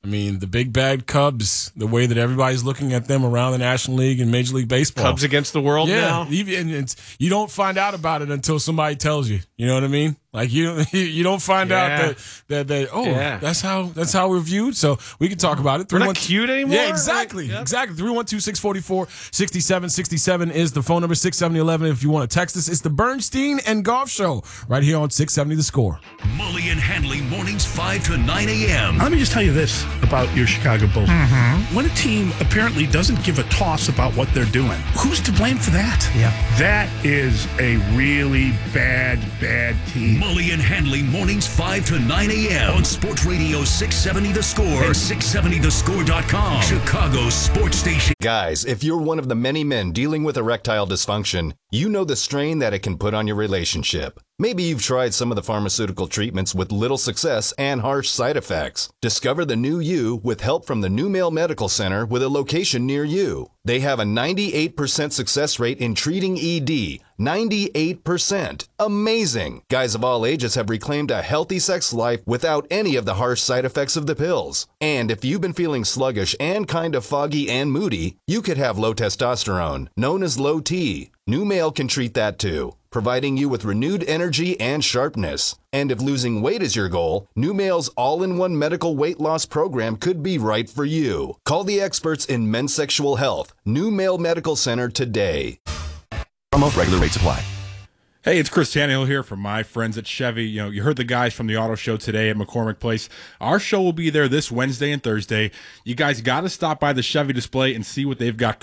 I mean, the big bad Cubs, the way that everybody's looking at them around the National League and Major League Baseball. Cubs against the world now? Even you don't find out about it until somebody tells you. You know what I mean? Like you don't find out that that's how we're viewed. So we can talk about it. We're not cute anymore? Yeah, exactly. Yep. Exactly. 312-644-6767 is the phone number. 67011 if you want to text us. It's the Bernstein and Golf Show right here on 670 The Score. Mully and Handley mornings 5 to 9 a.m. Let me just tell you this about your Chicago Bulls. When a team apparently doesn't give a toss about what they're doing, who's to blame for that? Yeah. That is a really bad team. Mully and Handley mornings 5 to 9 a.m. on Sports Radio 670 The Score and 670thescore.com. Chicago's sports station. Guys, if you're one of the many men dealing with erectile dysfunction, you know the strain that it can put on your relationship. Maybe you've tried some of the pharmaceutical treatments with little success and harsh side effects. Discover the new you with help from the New Male Medical Center with a location near you. They have a 98% success rate in treating ED. 98%. Amazing. Guys of all ages have reclaimed a healthy sex life without any of the harsh side effects of the pills. And if you've been feeling sluggish and kind of foggy and moody, you could have low testosterone, known as low T. New Male can treat that too, providing you with renewed energy and sharpness. And if losing weight is your goal, New Male's all-in-one medical weight loss program could be right for you. Call the experts in men's sexual health, New Male Medical Center today. Promo regular rates apply. Hey, it's Chris Tannehill here from my friends at Chevy. You know, you heard the guys from the auto show today at McCormick Place. Our show will be there this Wednesday and Thursday. You guys got to stop by the Chevy display and see what they've got